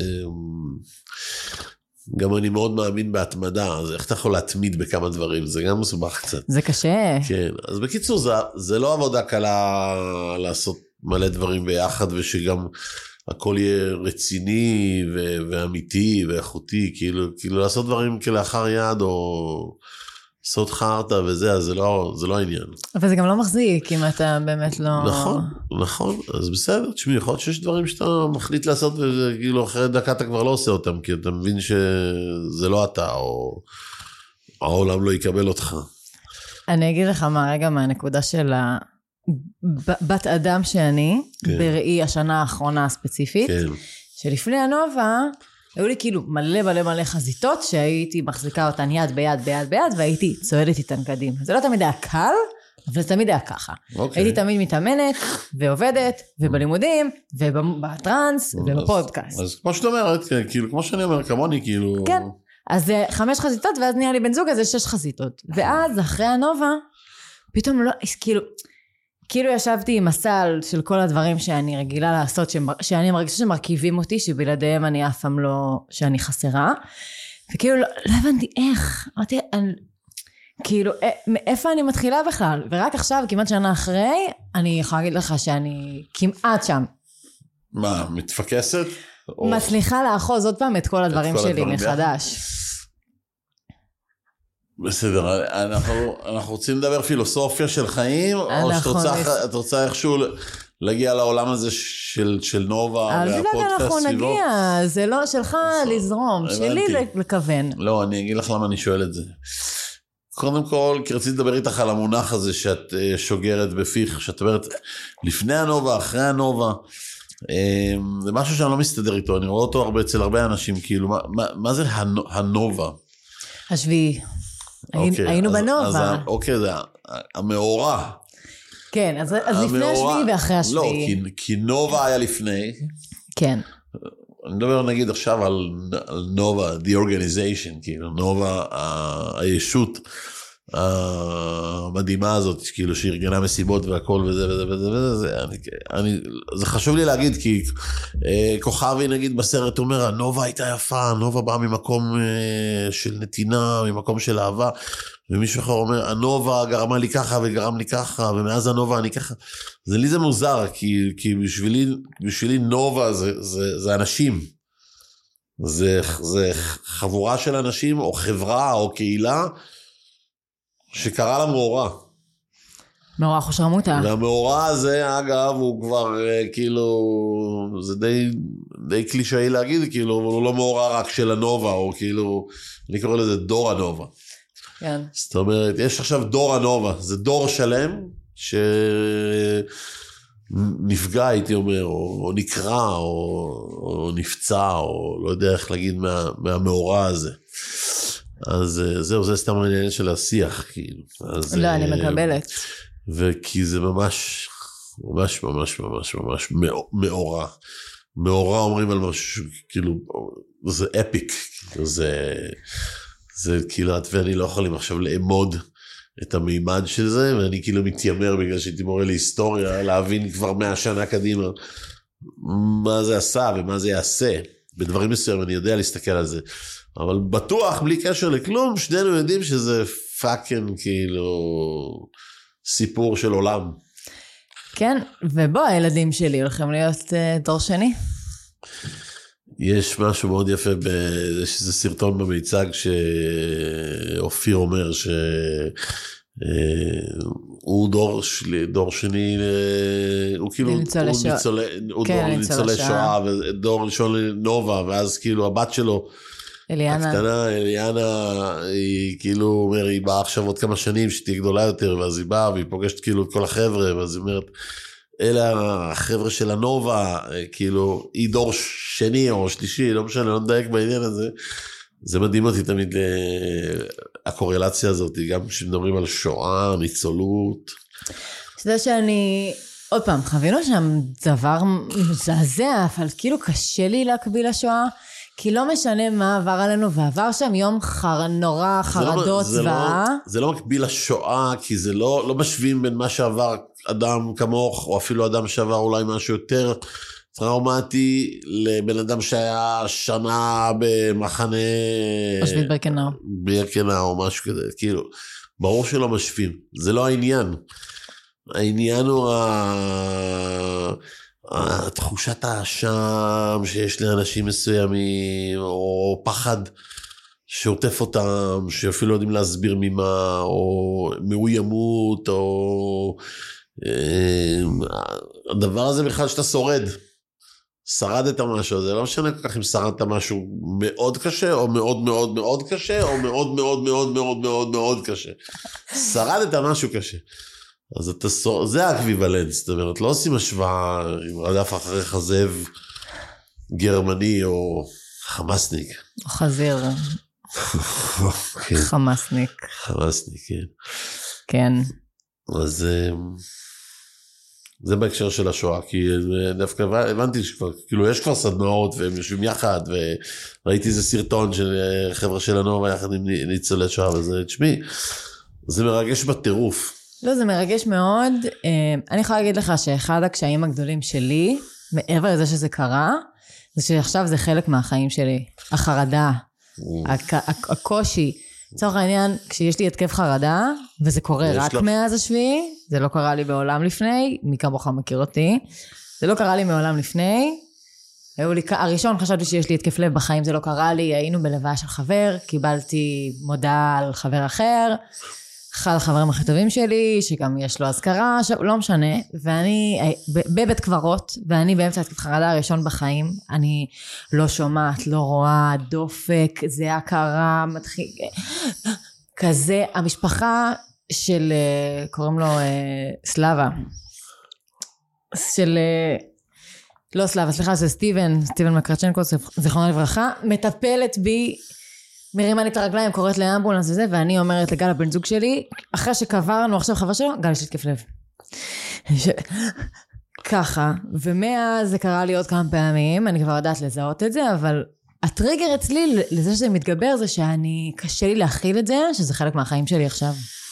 גם אני מאוד מאמין בהתמדה, אז איך אתה יכול להתמיד בכמה דברים, זה גם מסובך קצת. זה קשה. כן, אז בקיצור, זה לא עבודה קלה לעשות מלא דברים ביחד, ושגם הכל יהיה רציני ואמיתי ואיכותי, כאילו לעשות דברים כלאחר יד, או לעשות חרטה וזה, אז זה לא העניין. אבל זה גם לא מחזיק, אם אתה באמת לא... נכון, אז בסדר, תשמעי, יכול להיות שיש דברים שאתה מחליט לעשות, וכאילו אחרי דקה אתה כבר לא עושה אותם, כי אתה מבין שזה לא אתה, או העולם לא יקבל אותך. אני אגיד לך מה, רגע מהנקודה של בת אדם שאני, בראי השנה האחרונה הספציפית, שלפני הנובה, היו לי כאילו מלא חזיתות, שהייתי מחזיקה אותן יד ביד, והייתי צועדת איתן קדימה. זה לא תמיד היה קל, אבל זה תמיד היה ככה. הייתי תמיד מתאמנת, ועובדת, ובלימודים, ובטרנס, ובפודקאסט. אז כמו שאת אומרת, כאילו, כמו שאני אומר, כמוני, כאילו... כן, אז 5 חזיתות, ואז נהיה לי בן זוג, אז 6 חזיתות. ואז, אחרי הנובה, פתאום לא, כאילו ישבתי עם הסל של כל הדברים שאני רגילה לעשות, שאני מרגישה שמרכיבים אותי, שבלעדיהם אני אף פעם לא, שאני חסרה, וכאילו לא הבנתי איך, אמרתי, כאילו, מאיפה אני מתחילה בכלל? ורק עכשיו, כמעט שנה אחרי, אני יכולה להגיד לך שאני כמעט שם. מה, מתפקסת? מצליחה לאחוז עוד פעם את כל הדברים שלי מחדש. בסדר, אנחנו רוצים לדבר פילוסופיה של חיים, או שאת רוצה איכשהו להגיע לעולם הזה של נובה והפודקאסט אנחנו סביבו? נגיע, זה לא שלך לזרום, שלי לכוון. לא, אני אגיד לך למה אני שואל את זה. קודם כל, כי רציתי לדבר איתך על המונח הזה שאת שוגרת בפיך, שאת אומרת לפני הנובה, אחרי הנובה, זה משהו שאני לא מסתדר איתו, אני רואה אותו הרבה אצל הרבה אנשים, כאילו, מה זה הנובה? השביעי. היינו בנובה. אוקיי, זה המאורע. כן, אז לפני השביעי ואחרי השביעי. לא, כי נובה היה לפני. כן. אני מדבר נגיד עכשיו על נובה, the organization, כאילו, נובה, הישות המדהימה הזאת, כאילו, שארגנה מסיבות והכל וזה וזה וזה וזה, זה חשוב לי להגיד, כי כוכבי נגיד בסרט אומר, הנובה הייתה יפה, הנובה באה ממקום של נתינה, ממקום של אהבה, ומישהו אחר אומר, הנובה גרמה לי ככה וגרם לי ככה, ומאז הנובה אני ככה, זה לי זה מוזר, כי בשבילי נובה זה אנשים, זה חבורה של אנשים, או חברה, או קהילה, שקרא לה מאורע. מאורע חושרמוטה. והמאורע הזה, אגב, הוא כבר כאילו, זה די קלישאי להגיד, כאילו, הוא לא מאורע רק של הנובה, או כאילו, אני קורא לזה דור הנובה. כן. זאת אומרת, יש עכשיו דור הנובה, זה דור שלם, שנפגע, הייתי אומר, או נקרא, או נפצע, או לא יודע איך להגיד מהמאורע הזה. אז זהו, זה סתם העניין של השיח, כאילו. לא, אני מקבלת. וכי זה ממש מאורע. מאורע אומרים על משהו, כאילו, זה אפיק, זה כאילו, את ואני לא יכולים עכשיו לאמוד את המימד של זה, ואני כאילו מתיימר בגלל שהייתי מורה להיסטוריה, להבין כבר 100 שנה קדימה, מה זה עשה ומה זה יעשה. בדברים מסוים אני יודע להסתכל על זה. אבל בטוח, בלי קשר לכלום, שנינו יודעים שזה פאקן, כאילו, סיפור של עולם. כן, ובוא, הילדים שלי הולכים להיות דור שני. יש משהו מאוד יפה, יש איזה סרטון במיצג, שאופיר אומר, הוא דור שני, הוא כאילו, הוא ניצולי שואה, ודור ראשון לנובה, ואז כאילו הבת שלו, הקטנה, אליאנה, היא כאילו אומר, היא באה עכשיו עוד כמה שנים, שתהיה גדולה יותר, ואז היא באה, והיא פוגשת כאילו את כל החבר'ה, ואז היא אומרת, אלה החבר'ה של הנובה, כאילו, היא דור שני או שלישי, לא משנה, לא נדייק בעניין הזה, זה מדהים אותי תמיד, הקורלציה הזאת, גם כשמדברים על שואה, ניצולות. שזה שאני, עוד פעם, חווינו שם דבר מזעזע, אבל כאילו קשה לי להקביל לשואה, כי לא משנה מה עבר עלינו, ועבר שם יום נורא, חרדות זוועה. זה לא מקביל לשואה, כי זה לא משווים בין מה שעבר אדם כמוך, או אפילו אדם שעבר אולי משהו יותר טראומטי, לבן אדם שהיה שנה במחנה... אושוויץ בירקנאו. בירקנאו, או משהו כזה, כאילו, ברור שלא משווים, זה לא העניין. העניין הוא תחושת האשם שיש לאנשים מסוימים, או פחד שעוטף אותם, שאפילו לא יודעים להסביר ממה, או הוא ימות, או הדבר הזה בכלל שאתה שורד. שרדת משהו, זה לא משנה כל כך אם שרדת משהו מאוד קשה, או מאוד מאוד מאוד קשה, או מאוד מאוד מאוד מאוד מאוד מאוד קשה. שרדת משהו קשה. אז זה האקוויוולנס, זאת אומרת, לא עושים השוואה עם רדף אחריך זאב גרמני או חמאסניק. או חזיר. חמאסניק. חמאסניק, כן. כן. אז זה בהקשר של השואה, כי דווקא הבנתי שכבר, כאילו יש כבר סדנאות והם יושבים יחד, וראיתי איזה סרטון של חבר'ה של הנובה יחד עם ניצולי שואה, וזה, תשמעי, זה מרגש בטירוף. לא, זה מרגש מאוד. אני יכולה להגיד לך שאחד הקשיים הגדולים שלי, מעבר לזה שזה קרה, זה שעכשיו זה חלק מהחיים שלי. החרדה, הקושי. לצורך העניין, כשיש לי התקף חרדה, וזה קורה רק מאז השביעי, זה לא קרה לי בעולם לפני, מי כמוך מכיר אותי, זה לא קרה לי מעולם לפני, הראשון חשבתי שיש לי התקף לב בחיים, זה לא קרה לי, היינו בלוויה של חבר, קיבלתי מודעה על חבר אחר, אחד החברים הכי טובים שלי, שגם יש לו אזכרה, לא משנה, ואני בבית קברות, ואני באמצע התקף חרדה הראשון בחיים, אני לא שומעת, לא רואה, דופק, זה הכרה, מתחיל, כזה, המשפחה של, קוראים לו סלאבה, של, לא סלאבה, סליחה, זה סטיבן מקרצ'נקו, זיכרונו לברכה, מטפלת בי, מרימה לי את הרגליים, קוראת לאמבולנס וזה, ואני אומרת לגל הבן זוג שלי, אחרי שקברנו עכשיו חבר שלו, גל יש לי התקף לב. ככה, ומאז זה קרה לי עוד כמה פעמים, אני כבר יודעת לזהות את זה, אבל הטריגר אצלי לזה שזה מתגבר, זה שאני, קשה לי להכיל את זה, שזה חלק מהחיים שלי עכשיו.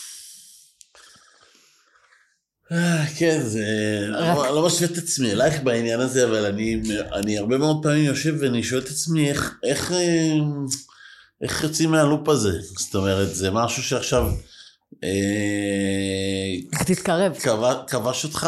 כן, זה... לא משווה את עצמי אלייך בעניין הזה, אבל אני הרבה מאוד פעמים יושב ואני שואל את עצמי, איך יוצאים מהלופ הזה? זאת אומרת, זה משהו שעכשיו... תתקרב. כבש אותך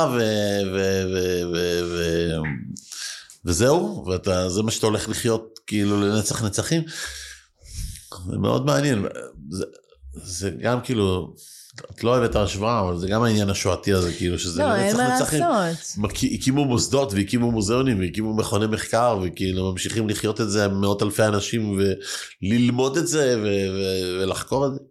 וזהו, וזה מה שאתה הולך לחיות כאילו לנצח נצחים. זה מאוד מעניין. זה גם כאילו... את לא אוהבת ההשוואה, אבל זה גם העניין השואתי הזה, כאילו שזה לנצח נצחים. הקימו מוסדות, והקימו מוזיאונים, והקימו מכוני מחקר, וכאילו ממשיכים לחיות את זה מאות אלפי אנשים, וללמוד את זה, ולחקור את זה.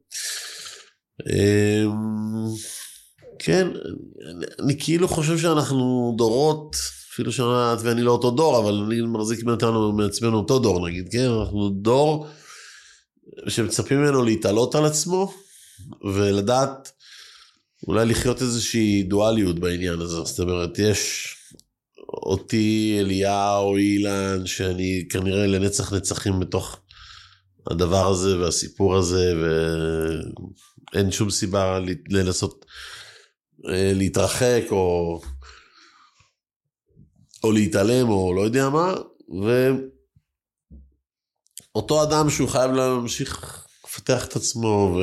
כן, אני כאילו חושב שאנחנו דורות, אפילו שאת ואני לא אותו דור, אבל אני מחזיק מעצמנו אותו דור, נגיד, כן? אנחנו דור שמצפים ממנו להתעלות על עצמו, ולדעת אולי לחיות איזושהי דואליות בעניין הזה. זאת אומרת, יש אותי, אליהו, אילן, שאני כנראה לנצח נצחים בתוך הדבר הזה והסיפור הזה, ואין שום סיבה לנסות להתרחק או להתעלם או לא יודע מה, ואותו אדם שהוא חייב להמשיך לפתח את עצמו,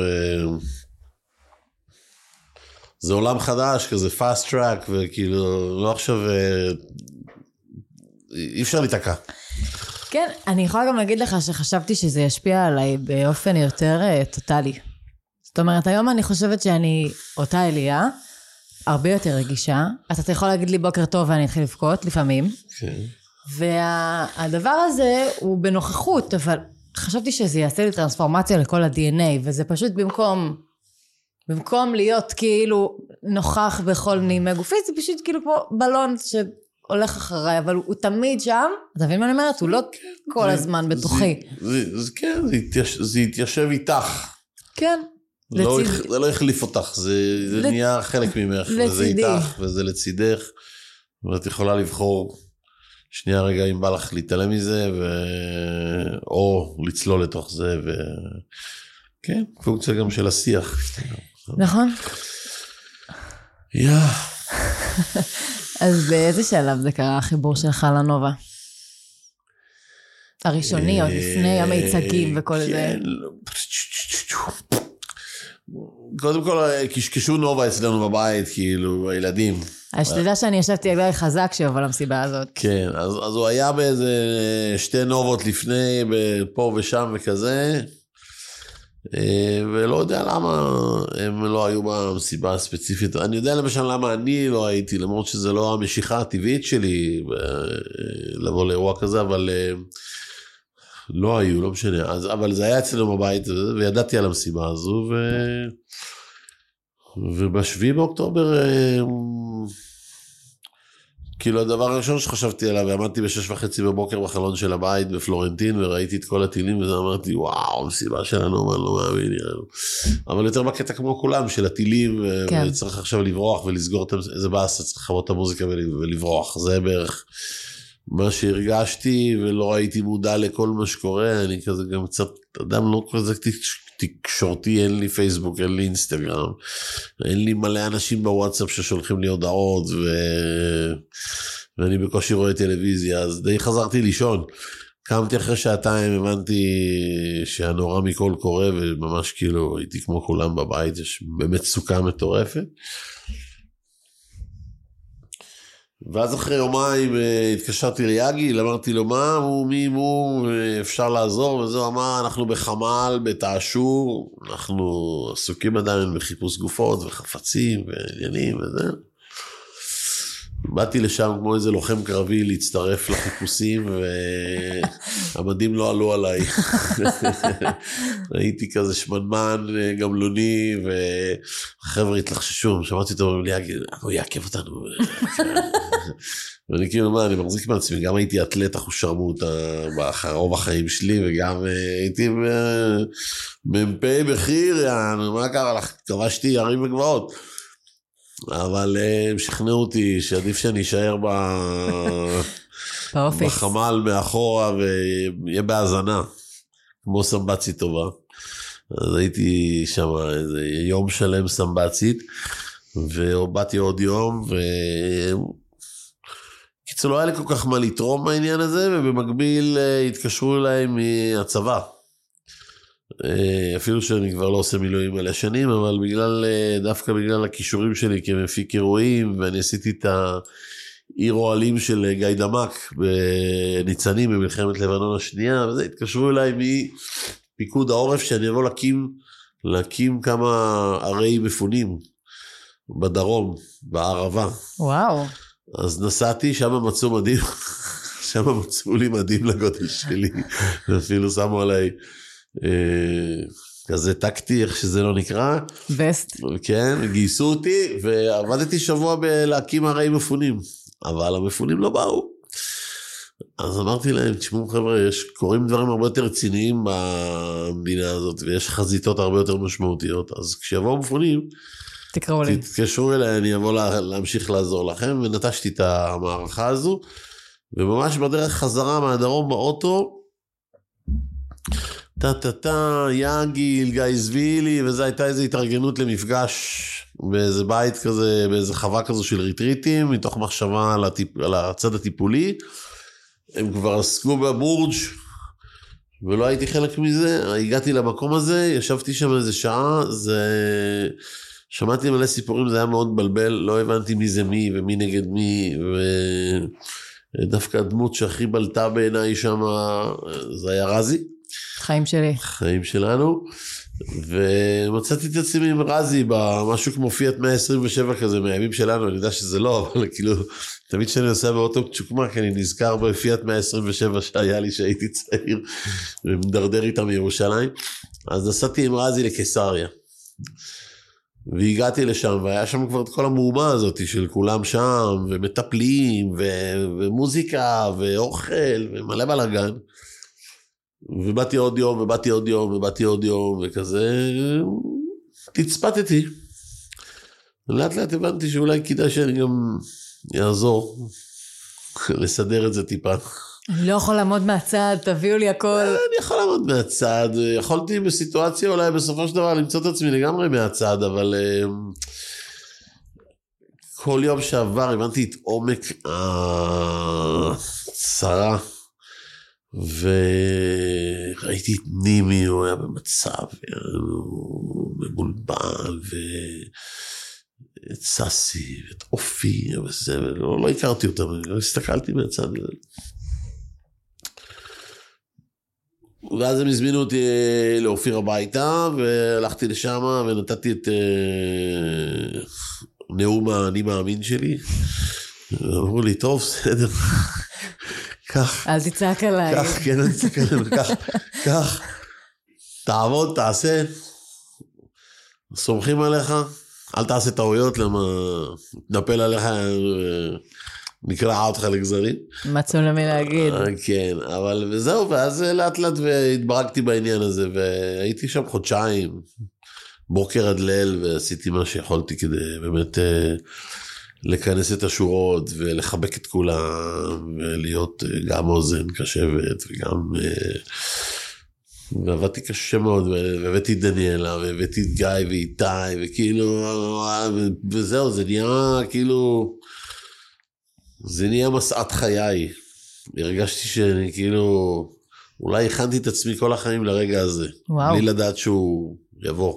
זה עולם חדש, כזה fast track, וכאילו, לא עכשיו, אי אפשר להתעקע. כן, אני יכולה גם להגיד לך שחשבתי שזה ישפיע עליי באופן יותר טוטלי. זאת אומרת, היום אני חושבת שאני אותה אליה, הרבה יותר רגישה, אתה יכול להגיד לי בוקר טוב ואני אתחיל לבכות, לפעמים. כן. והדבר הזה הוא בנוכחות, אבל חשבתי שזה יעשה לי טרנספורמציה לכל ה-DNA, וזה פשוט במקום להיות כאילו נוכח בכל נימי גופי, זה פשוט כאילו כמו בלון שהולך אחריי, אבל הוא תמיד שם, אתה מבין מה אני אומרת? הוא לא כל הזמן בתוכי. כן, זה יתיישב איתך. כן. זה לא יחליף אותך, זה נהיה חלק ממך, וזה איתך, וזה לצידך, ואת יכולה לבחור שנייה רגע אם בא לך להתעלם מזה, או לצלול לתוך זה, כן, פונקציה גם של השיח. נכון. אז באיזה שלב זה קרה החיבור שלך לנובה? הראשוני, עוד לפני המיצגים וכל זה. קודם כל, קשקשו נובה אצלנו בבית, כאילו, הילדים. שתדע שאני ישבתי עליי חזק שיבוא למסיבה הזאת. כן, אז הוא היה באיזה 2 נובות לפני, פה ושם וכזה, ולא יודע למה הם לא היו במסיבה הספציפית. אני יודע למשל למה אני לא הייתי, למרות שזה לא המשיכה הטבעית שלי לבוא לאירוע כזה, אבל לא היו, לא משנה. אבל זה היה אצלנו בבית, וידעתי על המסיבה הזו, ובשביעי באוקטובר, כאילו הדבר הראשון שחשבתי עליו, ועמדתי ב6:30 בבוקר בחלון של הבית בפלורנטין, וראיתי את כל הטילים, וזה אמרתי, וואו, מסיבה שלנו, אני לא מאמין, אבל יותר בקטע כמו כולם, של הטילים, כן. וצריך עכשיו לברוח ולסגור, איזה באסה, צריך לחוות את המוזיקה ולברוח, זה בערך מה שהרגשתי, ולא הייתי מודע לכל מה שקורה, אני כזה גם קצת, אדם לא כזה תקשורתי, אין לי פייסבוק, אין לי אינסטגרם, אין לי מלא אנשים בוואטסאפ ששולחים לי הודעות, ואני בקושי רואה טלוויזיה, אז די חזרתי לישון. קמתי אחרי 2 שעות, הבנתי שהנורא מכל קורה, וממש כאילו הייתי כמו כולם בבית, יש באמת סוכה מטורפת. ואז אחרי יומיים התקשרתי ליאגי, אמרתי לו מה, מי הוא, אפשר לעזור, וזהו אמר, אנחנו בחמ"ל, בתעשור, אנחנו עסוקים עדיין בחיפוש גופות וחפצים ועניינים וזה. באתי לשם כמו איזה לוחם קרבי להצטרף לחיפושים, והמדים לא עלו עליי. הייתי כזה שמנמן, גמלוני, וחבר'ה התלחששו, שמעתי אותו, הוא יעכב אותנו. ואני כאילו, מה, אני מחזיק מעצמי, גם הייתי אתלט אחושרמוט רוב החיים שלי, וגם הייתי מ"פ בחיר, מה קרה לך? כבשתי ערים וגבעות. אבל הם שכנעו אותי שעדיף שאני אשאר בחמ"ל מאחורה ויהיה בהזנה, כמו סמבצית טובה. אז הייתי שם איזה יום שלם סמבצית, ובאתי עוד יום, קיצור לא היה לי כל כך מה לתרום בעניין הזה, ובמקביל התקשרו אליי מהצבא. אפילו שאני כבר לא עושה מילואים מלא שנים, אבל דווקא בגלל הכישורים שלי כמפיק אירועים, ואני עשיתי את העיר אוהלים של גיא דמק בניצנים במלחמת לבנון השנייה, וזה התקשרו אליי מפיקוד העורף שאני אבוא להקים כמה ערי מפונים בדרום, בערבה. וואו. אז נסעתי, שם מצאו מדים, שם מצאו לי מדים לגודל שלי, ואפילו שמו עליי כזה טקטי, איך שזה לא נקרא. וסט. כן, גייסו אותי, ועבדתי שבוע להקים ערי מפונים, אבל המפונים לא באו. אז אמרתי להם, תשמעו חבר'ה, קוראים דברים הרבה יותר רציניים במדינה הזאת, ויש חזיתות הרבה יותר משמעותיות, אז כשיבואו מפונים, תקראו לי. תתקשרו אליי, אני אבוא להמשיך לעזור לכם, ונטשתי את המערכה הזו, וממש בדרך חזרה מהדרום באוטו, יאגיל, גיא זבילי, וזו הייתה איזו התארגנות למפגש באיזה בית כזה, באיזה חווה כזו של ריטריטים, מתוך מחשבה על הצד הטיפולי. הם כבר עסקו בבורג' ולא הייתי חלק מזה. הגעתי למקום הזה, ישבתי שם איזה שעה, שמעתי מלא סיפורים, זה היה מאוד בלבל, לא הבנתי מי זה מי ומי נגד מי, ודווקא הדמות שהכי בלטה בעיניי שם, זה היה רזי. חיים שלי. חיים שלנו, ומצאתי את עצמי עם רזי במשהו כמו פיאט 127 כזה, מהימים שלנו, אני יודע שזה לא, אבל כאילו, תמיד שאני עושה באוטו צ'וקמה, כי אני נזכר בפיאט 127 שהיה לי שהייתי צעיר, ומדרדר איתה מירושלים, אז נסעתי עם רזי לקיסריה, והגעתי לשם, והיה שם כבר את כל המהומה הזאת, של כולם שם, ומטפלים, ומוזיקה, ואוכל, ומלא בלגן, ובאתי עוד יום, ובאתי עוד יום, וכזה, תצפתתי. לאט לאט הבנתי שאולי כדאי שאני גם יעזור. לסדר את זה טיפה. אני לא יכול לעמוד מהצד, תביאו לי הכל. אני יכול לעמוד מהצד, יכולתי בסיטואציה אולי בסופו של דבר למצוא את עצמי לגמרי מהצד, אבל כל יום שעבר הבנתי את עומק הצרה, וראיתי את נימי, הוא היה במצב מבולבל, ואת ססי, ואת אופי, וזה, לא הכרתי אותם, לא הסתכלתי מהצד. ואז הם הזמינו אותי לאופיר הביתה, והלכתי לשם, ונתתי את נאום האני מאמין שלי. אמרו לי, טוב, בסדר. כך. אל תצעק עליי. כך, כן, אני אצעק עליהם, כך. תעבוד, תעשה. סומכים עליך, אל תעשה טעויות, למה נפל עליך, נקרע אותך לגזרים. מצאו למי להגיד. כן, אבל וזהו, ואז לאט לאט והתברגתי בעניין הזה, והייתי שם חודשיים, בוקר עד ליל, ועשיתי מה שיכולתי כדי באמת לכנס את השורות, ולחבק את כולם, ולהיות גם אוזן קשבת, וגם... ועבדתי קשה מאוד, והבאתי את דניאלה, והבאתי את גיא ואיתי, וכאילו, וזהו, זה נהיה כאילו... זה נהיה מסעת חיי. הרגשתי שאני כאילו, אולי הכנתי את עצמי כל החיים לרגע הזה. וואו. בלי לדעת שהוא יבוא.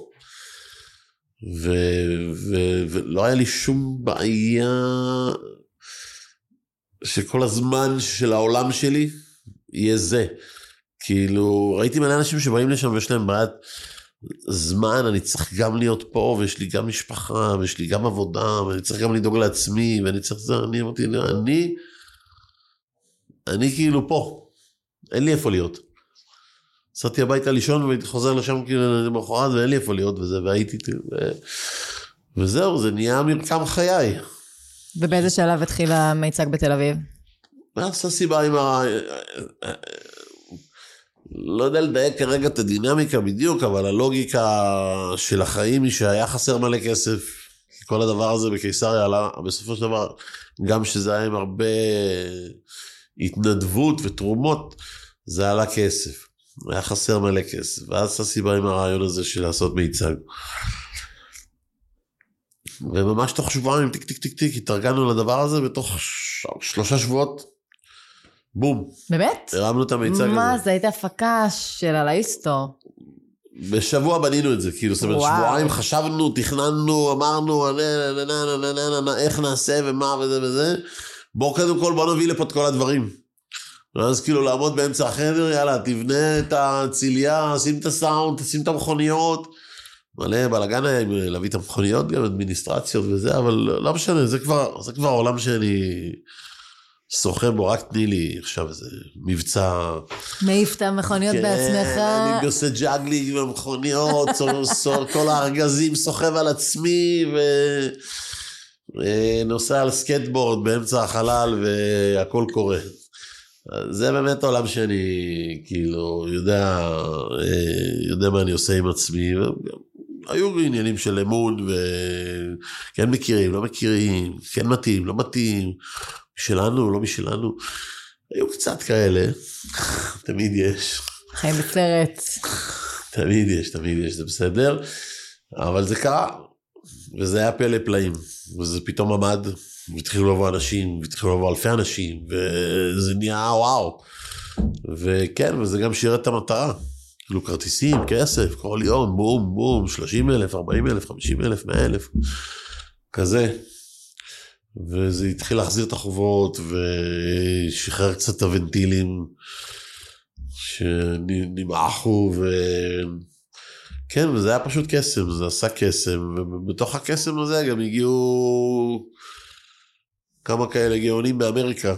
ולא היה לי שום בעיה שכל הזמן של העולם שלי יהיה זה. כאילו, ראיתי מלא אנשים שבאים לשם ויש להם בעיית זמן, אני צריך גם להיות פה, ויש לי גם משפחה, ויש לי גם עבודה, ואני צריך גם לדאוג לעצמי, ואני צריך זה, אני אמרתי, אני כאילו פה, אין לי איפה להיות. נסעתי הביתה לישון, והייתי חוזר לשם כאילו למחרת, ואין לי איפה להיות, והייתי, וזהו, זה נהיה מרקם חיי. ובאיזה שלב התחיל המיצג בתל אביב? עשה סיבה עם לא יודע לדייק כרגע את הדינמיקה בדיוק, אבל הלוגיקה של החיים היא שהיה חסר מלא כסף, כל הדבר הזה בקיסריה עלה, בסופו של דבר, גם שזה היה עם הרבה התנדבות ותרומות, זה עלה כסף, היה חסר מלא כסף, ואז הסיבה עם הרעיון הזה של לעשות מיצג. וממש תוך שבועיים, טיק טיק טיק טיק, התארגנו לדבר הזה, בתוך 3 שבועות, בום. באמת? הרמנו את המיצג הזה. מה, זה הייתה הפקה של הלאיסטו. בשבוע בנינו את זה, כאילו, זאת אומרת, שבועיים חשבנו, תכננו, אמרנו, איך נעשה ומה וזה וזה, קודם כל בוא נביא לפה את כל הדברים. ואז כאילו לעמוד באמצע החדר, יאללה, תבנה את הציליה, שים את הסאונד, תשים את המכוניות, מלא בלגן היה עם להביא את המכוניות, גם אדמיניסטרציות וזה, אבל לא משנה, זה כבר עולם שאני... סוחב בו, רק תני לי עכשיו איזה מבצע. מעיף את המכוניות בעצמך. אני עושה ג'אגלי עם המכוניות, כל הארגזים סוחב על עצמי, ונוסע על סקטבורד באמצע החלל, והכל קורה. זה באמת העולם שאני, כאילו, יודע מה אני עושה עם עצמי, היו עניינים של אמון, וכן מכירים, לא מכירים, כן מתאים, לא מתאים, משלנו, לא משלנו, היו קצת כאלה, תמיד יש. חיים בסרט. תמיד יש, זה בסדר, אבל זה קרה, וזה היה פלא פלאים, וזה פתאום עמד, והתחילו לבוא אנשים, והתחילו לבוא אלפי אנשים, וזה נהיה וואו, וכן, וזה גם שירת את המטרה, כאילו כרטיסים, כסף, כל יום, בום, בום, 30,000, 40,000, 50,000, 100,000, כזה, וזה התחיל להחזיר את החובות, ושחרר קצת את הוונטילים, שנמעכו, כן, וזה היה פשוט קסם, זה עשה קסם, ובתוך הקסם הזה גם הגיעו כמה כאלה גאונים באמריקה,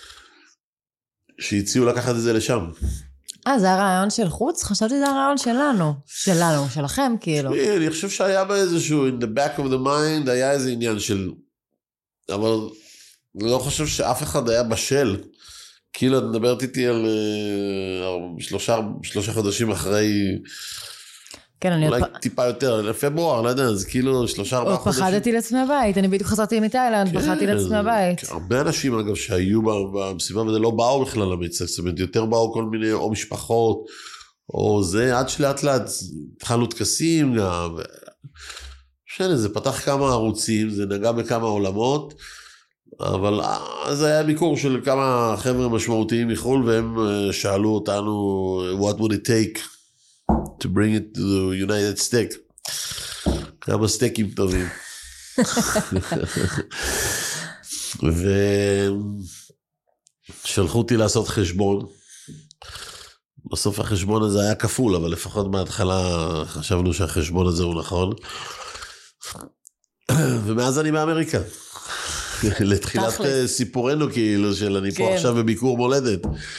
שהציעו לקחת את זה לשם. זה היה רעיון של חוץ? חשבתי זה הרעיון שלנו, שלכם כאילו. אני חושב שהיה באיזשהו, in the back of the mind, היה איזה עניין של, אבל אני לא חושב שאף אחד היה בשל, כאילו את מדברת איתי על 3 חודשים אחרי, כן, אני אולי טיפה יותר, לפברואר, לא יודע, זה כאילו 3-4 חודשים. עוד פחדתי לעצמי הבית, אני בדיוק חזרתי מתאילנד, פחדתי לעצמי הבית. הרבה אנשים אגב שהיו במסיבה וזה לא באו בכלל למיצג, זאת אומרת יותר באו כל מיני או משפחות, או זה, עד שלאט לאט התחלנו טקסים גם, זה פתח כמה ערוצים, זה נגע בכמה עולמות, אבל אז היה ביקור של כמה חבר'ה משמעותיים מחול, והם שאלו אותנו, what would it take to bring it to the United States? כמה סטייקים טובים. ושלחו אותי לעשות חשבון. בסוף החשבון הזה היה כפול, אבל לפחות מההתחלה חשבנו שהחשבון הזה הוא נכון. ומאז אני באמריקה. לתחילת סיפורנו כאילו, של אני פה עכשיו בביקור מולדת.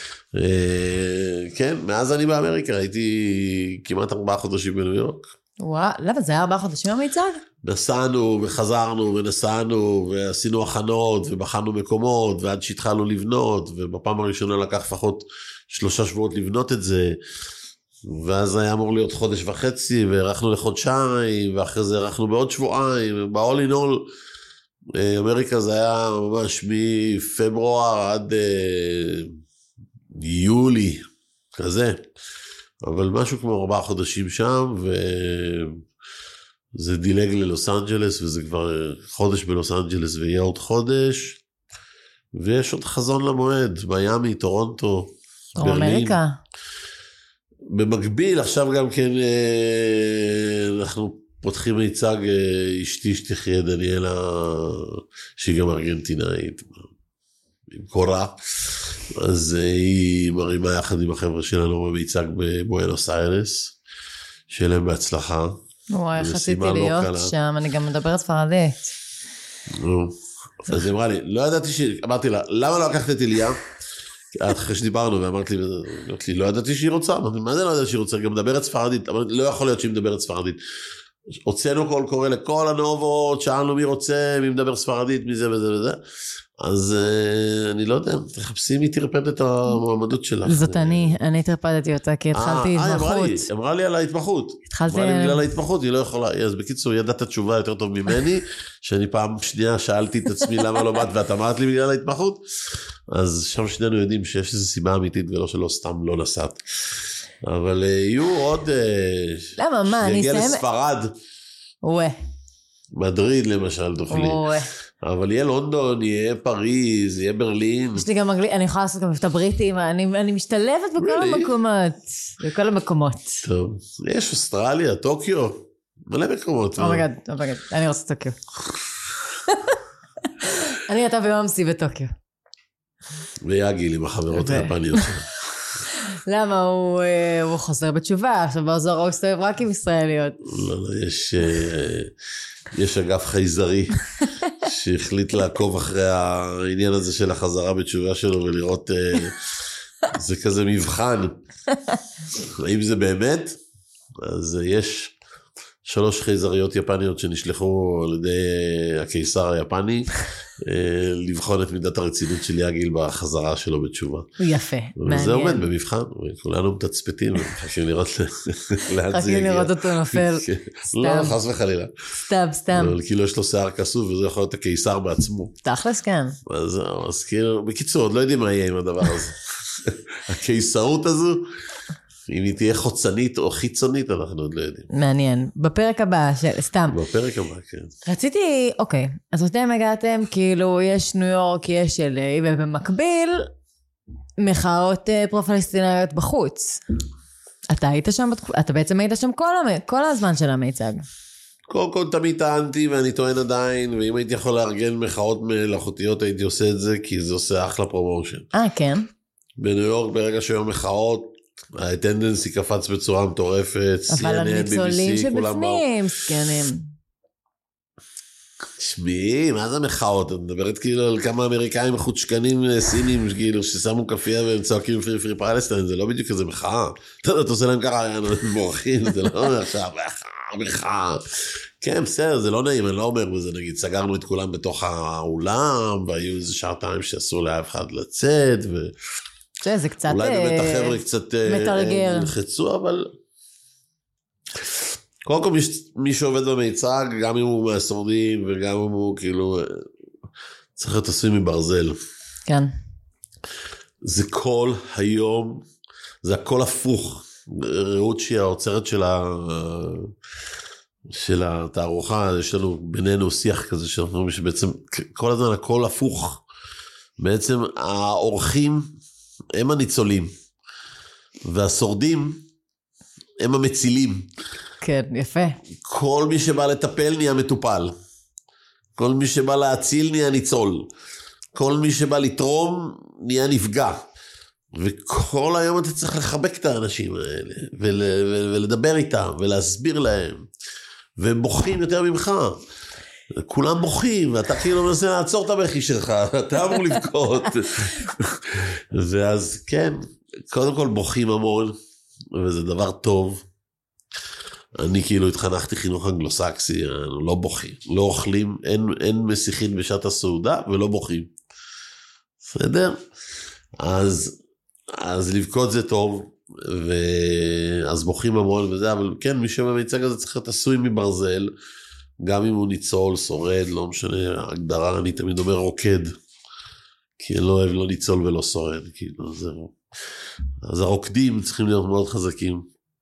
כן, מאז אני באמריקה, הייתי כמעט 4 חודשים בניו יורק. וואו, למה זה היה 4 חודשים המיצג? נסענו וחזרנו ונסענו ועשינו הכנות ובחנו מקומות ועד שהתחלנו לבנות, ובפעם הראשונה לקח לפחות 3 שבועות לבנות את זה, ואז היה אמור להיות 1.5 חודש, והארכנו לחודשיים, ואחרי זה הארכנו בעוד 2 שבועות, ב-all in all, אמריקה זה היה ממש מפברואר עד יולי, כזה. אבל משהו כמו 4 חודשים שם, וזה דילג ללוס אנג'לס, וזה כבר חודש בלוס אנג'לס, ויהיה עוד חודש, ויש עוד חזון למועד, מיאמי, טורונטו, ברלין. אמריקה. במקביל, עכשיו גם כן, אנחנו פותחים מיצג, אשתי שתחיה דניאלה, שהיא גם ארגנטינאית, עם קורה, אז היא מרימה יחד עם החבר'ה שלנו במיצג בבואנוס איירס, שיהיה להם בהצלחה. וואי, איך רציתי להיות שם, אני גם מדברת ספרדית. אז היא אמרה לי, לא ידעתי אמרתי לה, למה לא לקחת את אליה? אחרי שדיברנו ואמרת לי, לא ידעתי שהיא רוצה, אמרתי, מה זה לא ידעתי שהיא רוצה? גם מדברת ספרדית, אמרתי, לא יכול להיות שהיא מדברת ספרדית. הוצאנו קול קורא לכל הנובות, שאלנו מי רוצה, מי מדבר ספרדית, מי זה וזה וזה. אז אני לא יודע, תחפשי מי תרפד את המועמדות שלך. זאת אני תרפדתי אותה, כי התחלתי התמחות. אמרה לי על ההתמחות. אמרה לי בגלל ההתמחות, היא לא יכולה. אז בקיצור, היא ידעת התשובה יותר טוב ממני, שאני פעם שנייה שאלתי את עצמי למה לא באת, ואת אמרת לי בגלל ההתמחות. אז שם שנינו יודעים שיש איזו סיבה אמיתית, ולא שלא סתם לא נסעת. אבל יהיו עוד... למה, מה, אני אסיים... שיגיע לספרד. מדריד למשל תוכלי. אבל יהיה לונדון, יהיה פריז, יהיה ברלין. יש לי גם אנגלית, אני יכולה לעשות גם את הבריטים, אני משתלבת בכל המקומות. בכל המקומות. טוב, יש אוסטרליה, טוקיו, מלא מקומות. אומייגד, אני רוצה טוקיו. אני אתה ויומסי בטוקיו. ויאגיל עם החברות היפניות. למה? הוא חוזר בתשובה, עכשיו באזור הוא מסתובב רק עם ישראליות. לא, יש אגף חייזרי שהחליט לעקוב אחרי העניין הזה של החזרה בתשובה שלו ולראות, זה כזה מבחן. האם זה באמת? אז יש 3 חייזריות יפניות שנשלחו על ידי הקיסר היפני, לבחון את מידת הרצינות של יאגיל בחזרה שלו בתשובה. יפה, מעניין. וזה עומד במבחן, כולנו מתצפתים, חכים לראות לאן זה יגיע. חכים לראות אותו נופל. לא, חס וחלילה. סתם. כאילו יש לו שיער כסוף, וזה יכול להיות הקיסר בעצמו. תכלס כן. אז כאילו, בקיצור, עוד לא יודעים מה יהיה עם הדבר הזה. הקיסרות הזו, אם היא תהיה חוצנית או חיצונית, אנחנו עוד לא יודעים. מעניין. בפרק הבא, סתם. בפרק הבא, כן. רציתי, אוקיי, אז אתם הגעתם, כאילו, יש ניו יורק, יש LA, ובמקביל, מחאות פרו-פלסטינאיות בחוץ. אתה היית שם, אתה בעצם היית שם כל הזמן של המיצג. קודם כל תמיד טענתי, ואני טוען עדיין, ואם הייתי יכול לארגן מחאות מלאכותיות, הייתי עושה את זה, כי זה עושה אחלה פרומושן. כן. בניו יורק, ברגע שהיום מחאות, הטנדנסי קפץ בצורה מטורפת, אבל הניצולים שבפנים, סקנים. שמי, מה זה מחאות? את מדברת כאילו על כמה אמריקאים חוצ'קנים סינים, כאילו ששמו כפייה והם צועקים פרי פרי פלסטיין, זה לא בדיוק איזה מחאה. אתה עושה להם ככה, מורחים, זה לא עכשיו, מחאה. כן, בסדר, זה לא נעים, אני לא אומר בזה, נגיד, סגרנו את כולם בתוך האולם, והיו איזה שעתיים שאסור לאף אחד לצאת, זה קצת אולי באמת החבר'ה קצת מתרגר. לחצו, אבל קודם כל מי שעובד במיצג, גם אם הוא מהשורדים, וגם אם הוא כאילו, צריך להיות עשוי מברזל. כן. זה כל היום, זה הכל הפוך. רעות שהיא האוצרת של התערוכה, יש לנו בינינו שיח כזה, שאנחנו אומרים שבעצם כל הזמן הכל הפוך. בעצם האורחים הם הניצולים, והשורדים הם המצילים. כן, יפה. כל מי שבא לטפל נהיה מטופל. כל מי שבא להציל נהיה ניצול. כל מי שבא לתרום נהיה נפגע. וכל היום אתה צריך לחבק את האנשים האלה, ולדבר איתם, ולהסביר להם. והם בוכים יותר ממך. כולם בוכים, ואתה כאילו מנסה לעצור את הבכי שלך, אתה אמור לבכות. ואז כן, קודם כל בוכים המון, וזה דבר טוב. אני כאילו התחנכתי חינוך אנגלוסקסי, לא בוכים, לא אוכלים, אין מסיחין בשעת הסעודה, ולא בוכים. בסדר? אז לבכות זה טוב, אז בוכים המון וזה, אבל כן, מי שבמיצג הזה צריך להיות עשוי מברזל, גם אם הוא ניצול, שורד, לא משנה, הגדרה, אני תמיד אומר רוקד, כי אני לא אוהב לא ניצול ולא שורד, כאילו, אז הרוקדים צריכים להיות מאוד חזקים,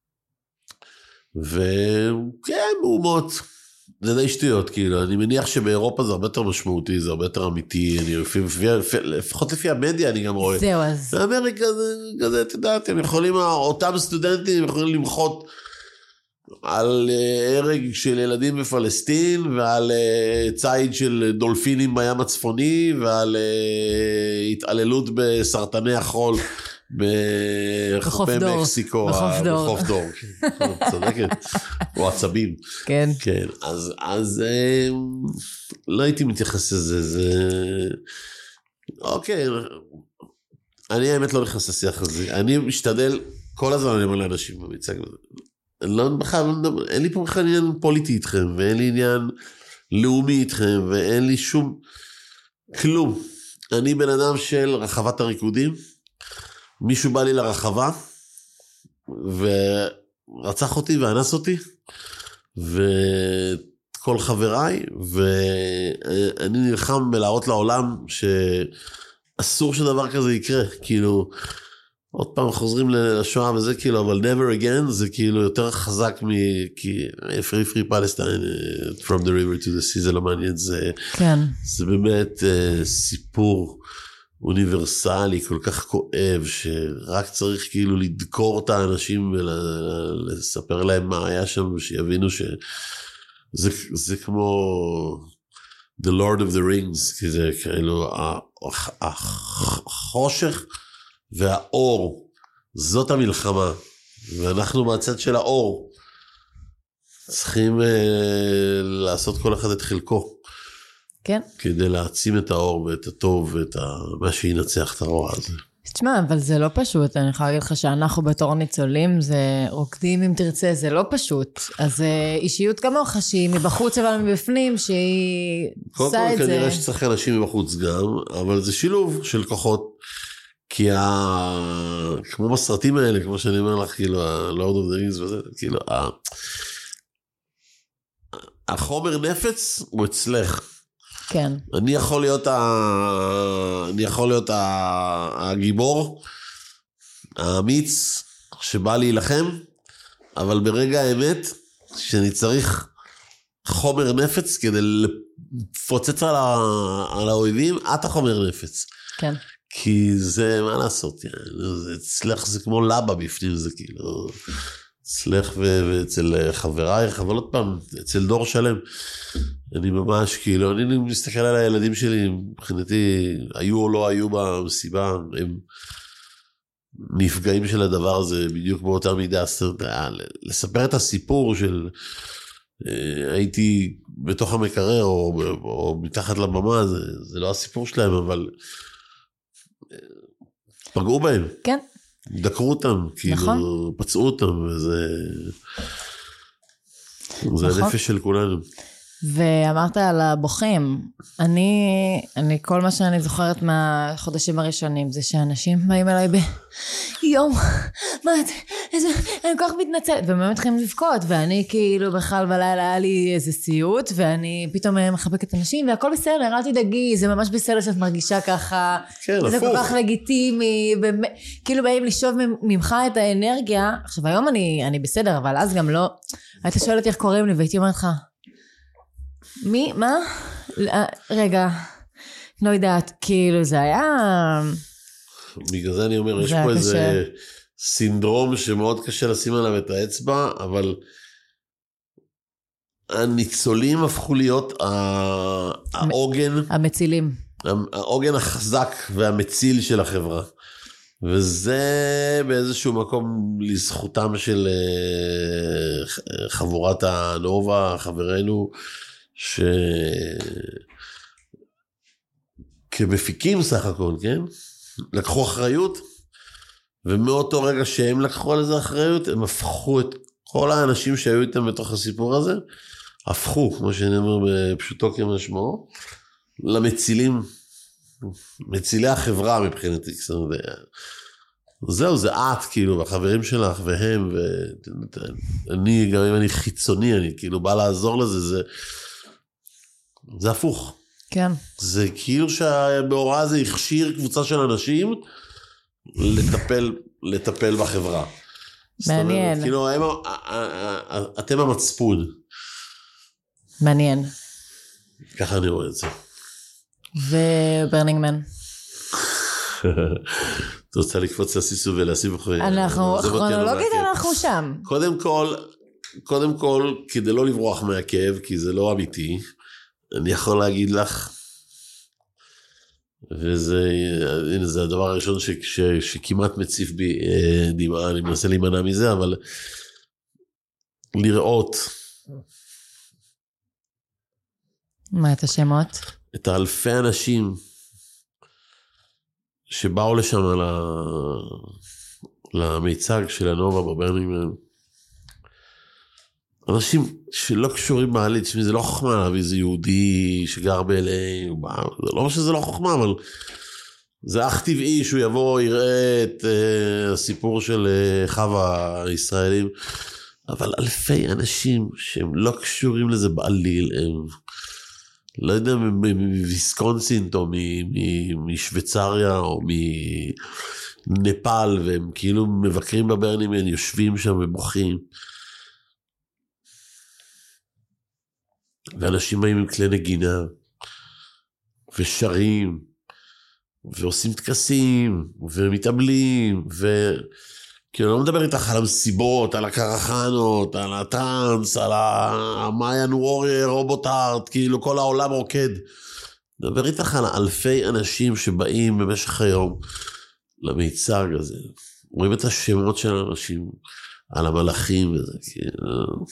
וכן, מהומות, זה די שטויות, כאילו, אני מניח שבאירופה זה הרבה יותר משמעותי, זה הרבה יותר אמיתי, לפחות לפי המדיה אני גם רואה. זהו, אז... באמריקה זה, אתה יודע, אתם יכולים, אותם סטודנטים יכולים למחות על הרג של ילדים בפלסטין, ועל ציד של דולפינים בים הצפוני, ועל התעללות בסרטני החול בחופי מקסיקו, בחוף דור, צודקת, או עצבים. כן. כן, אז לא הייתי מתייחס לזה, זה... אוקיי, אני האמת לא נכנס לשיח הזה, אני משתדל, כל הזמן אני אומר לאנשים במיצג, אין לי פה בכלל עניין פוליטי איתכם, ואין לי עניין לאומי איתכם, ואין לי שום כלום. אני בן אדם של רחבת הריקודים, מישהו בא לי לרחבה, ורצח אותי ואנס אותי, וכל חבריי, ואני נלחם בלהראות לעולם, שאסור שדבר כזה יקרה, כאילו, עוד פעם חוזרים לשואה וזה כאילו, אבל never again, זה כאילו יותר חזק כי free Palestine, from the river to the sea, זה לא מעניין, כן. זה באמת סיפור אוניברסלי, כל כך כואב, שרק צריך כאילו לדקור את האנשים, ולספר להם מה היה שם, שיבינו שזה כמו The Lord of the Rings, כי זה כאילו, החושך, והאור, זאת המלחמה, ואנחנו מהצד של האור, צריכים לעשות כל אחד את חלקו, כן. כדי להעצים את האור ואת הטוב, ואת מה שינצח את הרוע הזה. תשמע, אבל זה לא פשוט, אני יכולה להגיד לך שאנחנו בתור ניצולים, זה רוקדים אם תרצה, זה לא פשוט, אז אישיות כמוך שהיא מבחוץ אבל מבפנים, שהיא עושה את זה. כנראה שצריך אנשים מבחוץ גם, אבל זה שילוב של כוחות, כי כמו בסרטים האלה, כמו שאני אומר לך, כאילו, ה-Lord of the Rings וזה, כאילו, החומר נפץ הוא אצלך. כן. אני יכול להיות הגיבור, האמיץ, שבא להילחם, אבל ברגע האמת, שאני צריך חומר נפץ, כדי לפוצץ על האויבים, את החומר נפץ. כן. כי זה, מה לעשות, אצלך זה כמו לבה בפנים, זה כאילו, אצלך ואצל חברייך, אבל עוד פעם, אצל דור שלם, אני ממש כאילו, אני מסתכל על הילדים שלי, מבחינתי, היו או לא היו במסיבה, הם נפגעים של הדבר הזה, בדיוק באותה מידה, לספר את הסיפור של, הייתי בתוך המקרר, או מתחת לבמה, זה לא הסיפור שלהם, אבל, פגעו בהם. כן. דקרו אותם, כאילו, נכון. פצעו אותם, וזה... זה הנפש של כולנו. ואמרת על הבוכים, אני כל מה שאני זוכרת מהחודשים הראשונים, זה שאנשים באים אליי יום, מה את, אני כל כך מתנצלת, והם מתחילים לבכות, ואני כאילו בכלל בלילה היה לי איזה סיוט, ואני פתאום מחבקת אנשים, והכל בסדר, אל תדאגי, זה ממש בסדר שאת מרגישה ככה, כן, זה הפוך. כל כך לגיטימי, כאילו באים לשאוב ממך את האנרגיה, עכשיו היום אני בסדר, אבל אז גם לא, היית שואלת איך קוראים לי, והייתי אומרת לך, מי? מה? רגע, לא יודעת, כאילו זה היה... בגלל זה אני אומר, יש פה איזה סינדרום שמאוד קשה לשים עליו את האצבע, אבל הניצולים הפכו להיות העוגן, המצילים. העוגן החזק והמציל של החברה. וזה באיזשהו מקום לזכותם של חבורת הנובה, חברינו, כמפיקים סך הכל, כן? לקחו אחריות, ומאותו רגע שהם לקחו על איזה אחריות, הם הפכו את כל האנשים שהיו איתם בתוך הסיפור הזה, הפכו, כמו שאני אומר בפשוטו כמשמעו, למצילים, מצילי החברה מבחינתי, זהו, זה את, כאילו, והחברים שלך, והם, ואני, גם אם אני חיצוני, אני כאילו בא לעזור לזה, זה הפוך. כן. זה כאילו שהבהוראה הזה הכשיר קבוצה של אנשים לטפל בחברה. מעניין. כאילו, אתם המצפון. מעניין. ככה אני רואה את זה. וברנינגמן. אתה רוצה לקפוץ לסיסו ולהסיב אחרי... אנחנו, כרונולוגית אנחנו שם. קודם כל, כדי לא לברוח מהכאב, כי זה לא אמיתי, אני יכול להגיד לך, וזה הדבר הראשון שכמעט מציף בי דמעה, אני מנסה להימנע מזה, אבל לראות מה את השמות? את האלפי אנשים שבאו לשם למיצג של הנובה בברנינגמן, אנשים שלא קשורים מעלית, זה לא חוכמה להביא איזה יהודי שגר ב-LA, זה לא שזה לא חוכמה, אבל זה אך טבעי שהוא יבוא, יראה את הסיפור של חווה הישראלים, אבל אלפי אנשים שהם לא קשורים לזה בעליל, הם לא יודע, מוויסקונסין או משוויצריה או מנפאל, והם כאילו מבקרים בברנינגמן, יושבים שם ובוכים, ואנשים באים עם כלי נגינה, ושרים, ועושים טקסים, ומתאבלים, כאילו לא מדבר איתך על המסיבות, על הקרחנות, על הטרנס, על המאיין וורייר, רובוטארט, כאילו כל העולם רוקד. מדבר איתך על אלפי אנשים שבאים במשך היום למיצג הזה. רואים את השמות של האנשים, על המלאכים וזה, כאילו...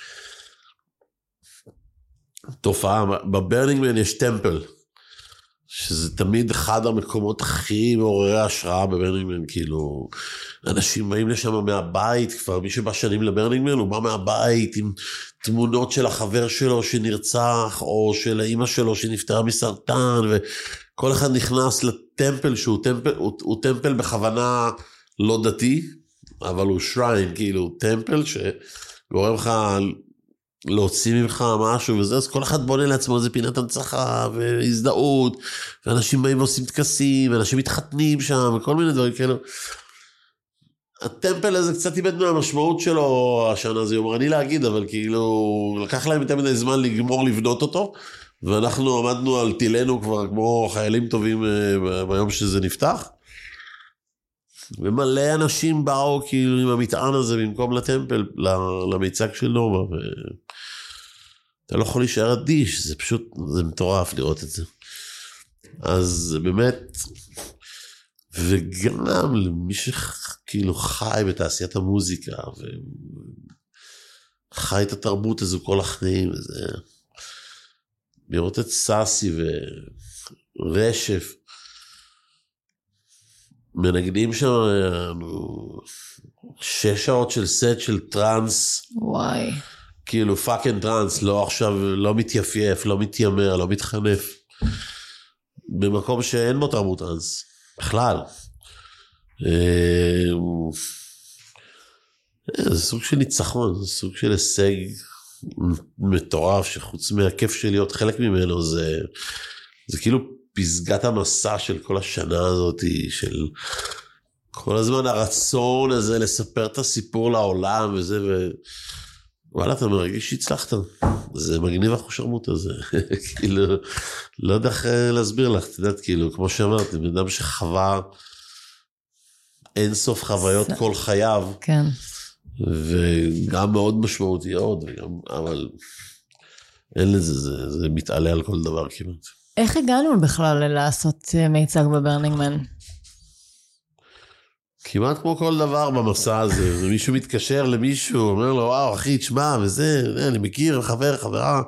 תופעה, בברנינגמן יש טמפל, שזה תמיד אחד המקומות הכי מעוררי השראה בברנינגמן, כאילו, אנשים באים לשם מהבית, כבר מי שבא שנים לברנינגמן, הוא בא מהבית עם תמונות של החבר שלו שנרצח, או של האמא שלו שנפטרה מסרטן, וכל אחד נכנס לטמפל, שהוא טמפל, הוא טמפל בכוונה לא דתי, אבל הוא שריין, כאילו, טמפל שגורם לך... להוציא ממך משהו וזה, אז כל אחד בונה לעצמו איזה פינת הנצחה והזדהות, ואנשים באים ועושים טקסים, ואנשים מתחתנים שם, וכל מיני דברים כאלו. הטמפל הזה קצת איבד מהמשמעות שלו השנה, זה יומרני להגיד, אבל כאילו, לקח להם יותר מדי זמן לגמור לבנות אותו, ואנחנו עמדנו על תילנו כבר כמו חיילים טובים ביום שזה נפתח, ומלא אנשים באו כאילו עם המטען הזה במקום לטמפל, למיצג של נובה, ואתה לא יכול להישאר אדיש, זה פשוט, זה מטורף לראות את זה. אז באמת, וגם למי שכאילו חי בתעשיית המוזיקה, וחי את התרבות הזו כל החיים, וזה, לראות את סאסי ורשף, מנגנים שם 6 שעות של סט של טרנס. וואי. כאילו פאקינג טרנס, לא עכשיו, לא מתייפייף, לא מתיימר, לא מתחנף. במקום שאין בו תרבות טרנס, בכלל. זה סוג של ניצחון, זה סוג של הישג מטורף, שחוץ מהכיף של להיות חלק ממנו, זה כאילו פסגת המסע של כל השנה הזאת, של כל הזמן הרצון הזה לספר את הסיפור לעולם וזה, וואלה, אתה מרגיש שהצלחת. זה מגניב החושרמות הזה. כאילו, לא יודע איך להסביר לך, אתה יודעת, כאילו, כמו שאמרתי, בן אדם שחווה אין סוף חוויות כל חייו. כן. וגם מאוד משמעותיות, אבל אין לזה, זה מתעלה על כל דבר כמעט. איך הגענו בכלל לעשות מיצג בברנינג מן? כמעט כמו כל דבר במסע הזה, מישהו מתקשר למישהו, אומר לו, וואו, אחי, תשמע, וזה, אני מכיר, חברה.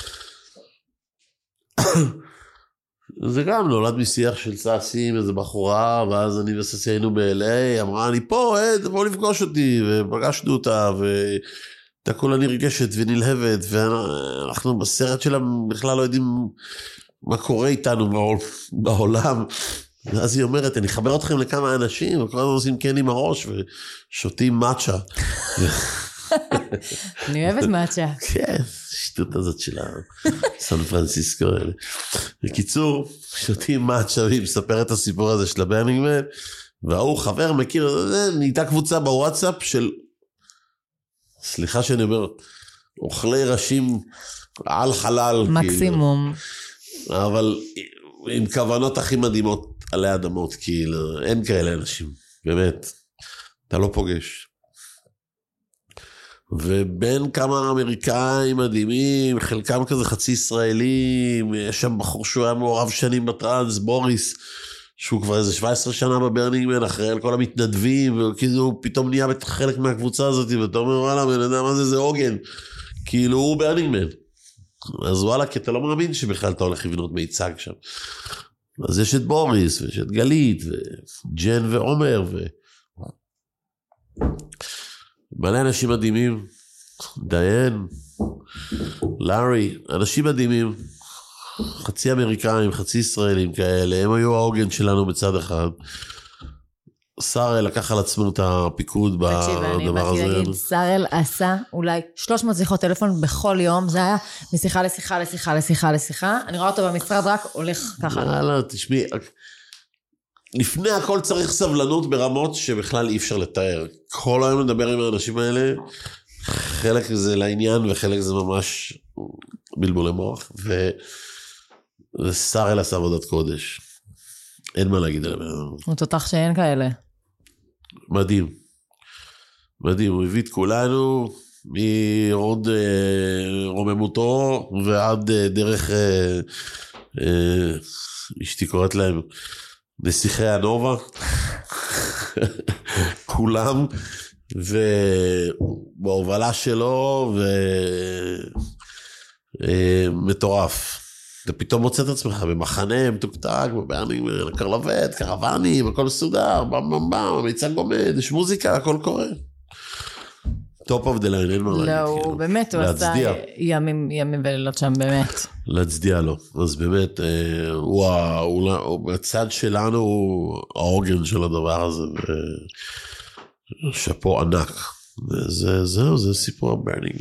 זה גם נולד משיח של ססי עם איזו בחורה, ואז אני וססי היינו ב-LA, אמרה, אני פה, בוא לפגוש אותי, ופגשנו אותה, והייתה כולה נרגשת ונלהבת, ואנחנו בסרט שלה בכלל לא יודעים מה קורה איתנו בעולם, ואז היא אומרת, אני אחבר אתכם לכמה אנשים, וכל הזמן עושים כן עם הראש, ושותים מאצ'ה. אני אוהבת מאצ'ה. כן, שטות הזאת של סן פרנסיסקו. בקיצור, שותים מאצ'ה, והיא מספר את הסיפור הזה של הברנינג מן, והוא חבר מכיר, נהייתה קבוצה בוואטסאפ של, סליחה שאני אומר, אוכלי ראשים על חלל. מקסימום. אבל עם כוונות הכי מדהימות עלי אדמות, כאילו, אין כאלה אנשים, באמת, אתה לא פוגש. ובין כמה אמריקאים מדהימים, חלקם כזה חצי ישראלים, יש שם בחור שהוא היה מעורב שנים בטרנס, בוריס, שהוא כבר איזה 17 שנה בברנינג מן, אחרי על כל המתנדבים, וכאילו פתאום נהיה חלק מהקבוצה הזאת, ואתה אומר, וואלה, בן אדם הזה זה עוגן, כאילו הוא ברנינג מן. אז וואלה, כי אתה לא מאמין שבכלל אתה הולך לבנות מיצג שם. אז יש את בוריס, ויש את גלית, וג'ן ועומר, מלא אנשים מדהימים, דיין, לארי, אנשים מדהימים, חצי אמריקאים, חצי ישראלים כאלה, הם היו העוגן שלנו בצד אחד. סארל לקח על עצמו את הפיקוד בדבר הזה. סארל עשה אולי 300 שיחות טלפון בכל יום, זה היה משיחה לשיחה לשיחה לשיחה לשיחה, אני רואה אותו במשרד רק הולך ככה. לא, תשמעי, לפני הכל צריך סבלנות ברמות שבכלל אי אפשר לתאר. כל היום לדבר עם האנשים האלה, חלק זה לעניין וחלק זה ממש בלבולי מוח, וסארל עשה עבודת קודש. אין מה להגיד עליהם. הוא תותח שאין כאלה. מדהים. מדהים, הוא הביא את כולנו מעוד רוממותו ועד דרך אשתי קוראת להם נסיכי הנובה. כולם ובהובלה שלו ומטורף. אתה פתאום מוצא את עצמך במחנה, מתוקתק, בברנינג, קרלבט, קרוונים, הכל מסודר, בם בם בם, המיצג עומד, יש מוזיקה, הכל קורה. טופ אוף דה ליין, אין מה להגיד. לא, הוא באמת, הוא עשה ימים ולילות שם, באמת. להצדיע לו. אז באמת, הצד שלנו הוא האורגן של הדבר הזה, ושפו ענק. זהו, זה סיפור הברנינג.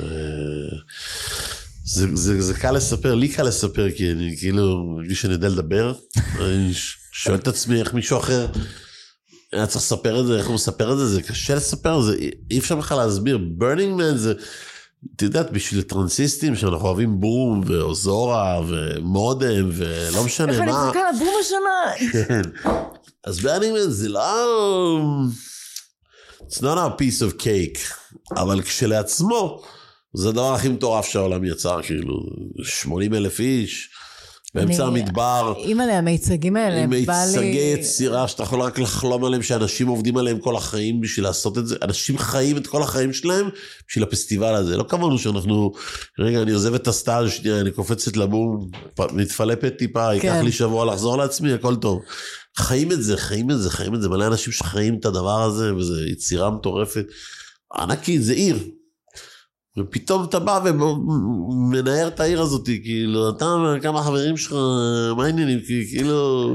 זה קל לספר, לי קל לספר, כי אני כאילו מרגיש שאני יודע לדבר, אני שואל את עצמי איך מישהו אחר היה צריך לספר את זה, איך הוא מספר את זה, זה קשה לספר, אי אפשר בכלל להסביר, ברנינג מן זה, אתה יודעת, בשביל טרנסיסטים שאנחנו אוהבים בום ואוזורה ומודם ולא משנה מה. איך אני חכה לבום השנה? כן, אז ברנינג מן זה לא, it's not a piece of cake, אבל כשלעצמו, זה הדבר הכי מטורף שהעולם יצר, כאילו, 80,000 איש, באמצע המדבר. עם עליה, המיצגים האלה, עם מיצגי יצירה, שאתה יכול רק לחלום עליהם, שאנשים עובדים עליהם כל החיים בשביל לעשות את זה, אנשים חיים את כל החיים שלהם, בשביל הפסטיבל הזה, לא כמונו שאנחנו, רגע, אני עוזב את הסטאז' שנייה, אני קופצת לבום, מתפלפת טיפה, ייקח לי שבוע לחזור לעצמי, הכל טוב. חיים את זה, מלא אנשים שחיים את הדבר הזה, וזו יצירה מטורפת, ענקית, זה עיר. ופתאום אתה בא ומנער את העיר הזאת, כאילו, אתה וכמה חברים שלך, מה העניינים, כאילו...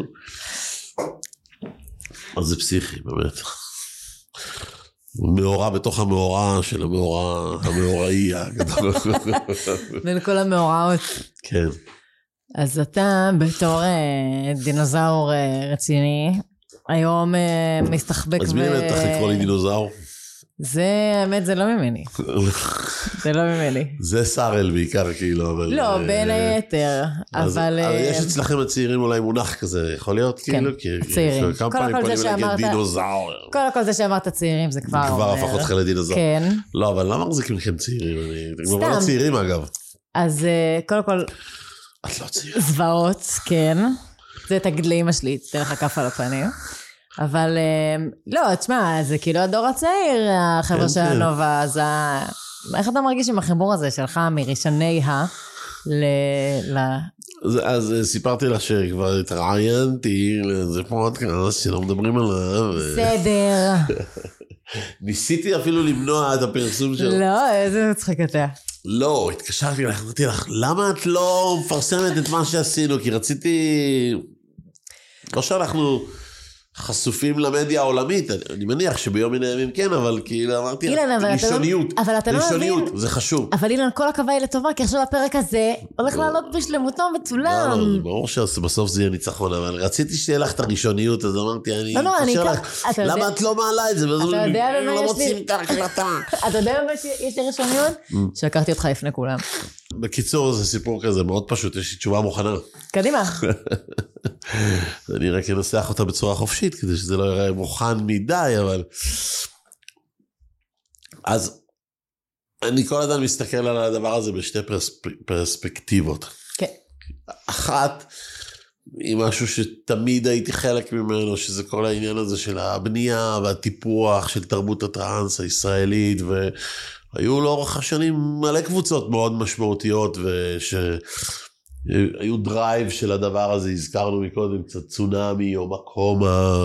אז זה פסיכי, באמת. מאורע בתוך המאורע של המאורעי הגדול. בין כל המאורעות. כן. אז אתה בתור דינוזאור רציני, היום מסתחבק אז מי באמת צריך לקרוא לי דינוזאור? זה, האמת, זה לא ממני. זה לא ממני. זה סארל בעיקר, כאילו, אבל... לא, בין היתר, אבל... יש אצלכם הצעירים אולי מונח כזה, יכול להיות, כאילו? צעירים. כמה פעמים פונים להגיד דינוזאור. כל הכל זה שאמרת צעירים, זה כבר... כבר הפך אותך לדינוזאור. כן. לא, אבל למה מחזיקים לכם צעירים? אתם כבר לא צעירים, אגב. אז קודם כל... את לא צעירה. זוועות, כן. זה תגיד לאמא שלי, תתן לך כף על הפנים. אבל לא, תשמע, זה כאילו הדור הצעיר, החבר'ה של הנובה, אז איך אתה מרגיש עם החיבור הזה שלך מראשוני אז סיפרתי לך שכבר התראיינתי לאיזה פודקאסט שלא מדברים עליו. בסדר. ניסיתי אפילו למנוע את הפרסום שלו. לא, איזה מצחיק אתה. לא, התקשרתי לך, אמרתי לך, למה את לא מפרסמת את מה שעשינו? כי רציתי... לא שאנחנו חשופים למדיה העולמית, אני מניח שביום מן הימים כן, אבל כאילו אמרתי, ראשוניות, ראשוניות, זה חשוב. אבל אילן, כל הכבוד לטובה, כי עכשיו הפרק הזה הולך לעלות בשלמותו מצולם. לא, ברור שבסוף זה יהיה ניצחון, אבל רציתי שתהיה לך את הראשוניות, אז אמרתי, אני אקשר לך, למה את לא מעלה את זה? אתה יודע במה לא יש מוצאים לי? את ההקלטה. אתה יודע במה יש לי ראשוניות? שהכרתי אותך לפני כולם. בקיצור, זה סיפור כזה מאוד פשוט, יש לי תשובה מוכנה. קדימה. אני רק אנסח אותה בצורה חופשית, כדי שזה לא יראה מוכן מדי, אבל... אז אני כל הזמן מסתכל על הדבר הזה בשתי פרספקטיבות. כן. אחת, היא משהו שתמיד הייתי חלק ממנו, שזה כל העניין הזה של הבנייה והטיפוח של תרבות הטרנס הישראלית, והיו לאורך השנים מלא קבוצות מאוד משמעותיות, היו דרייב של הדבר הזה, הזכרנו מקודם קצת צונאמי או מקומה,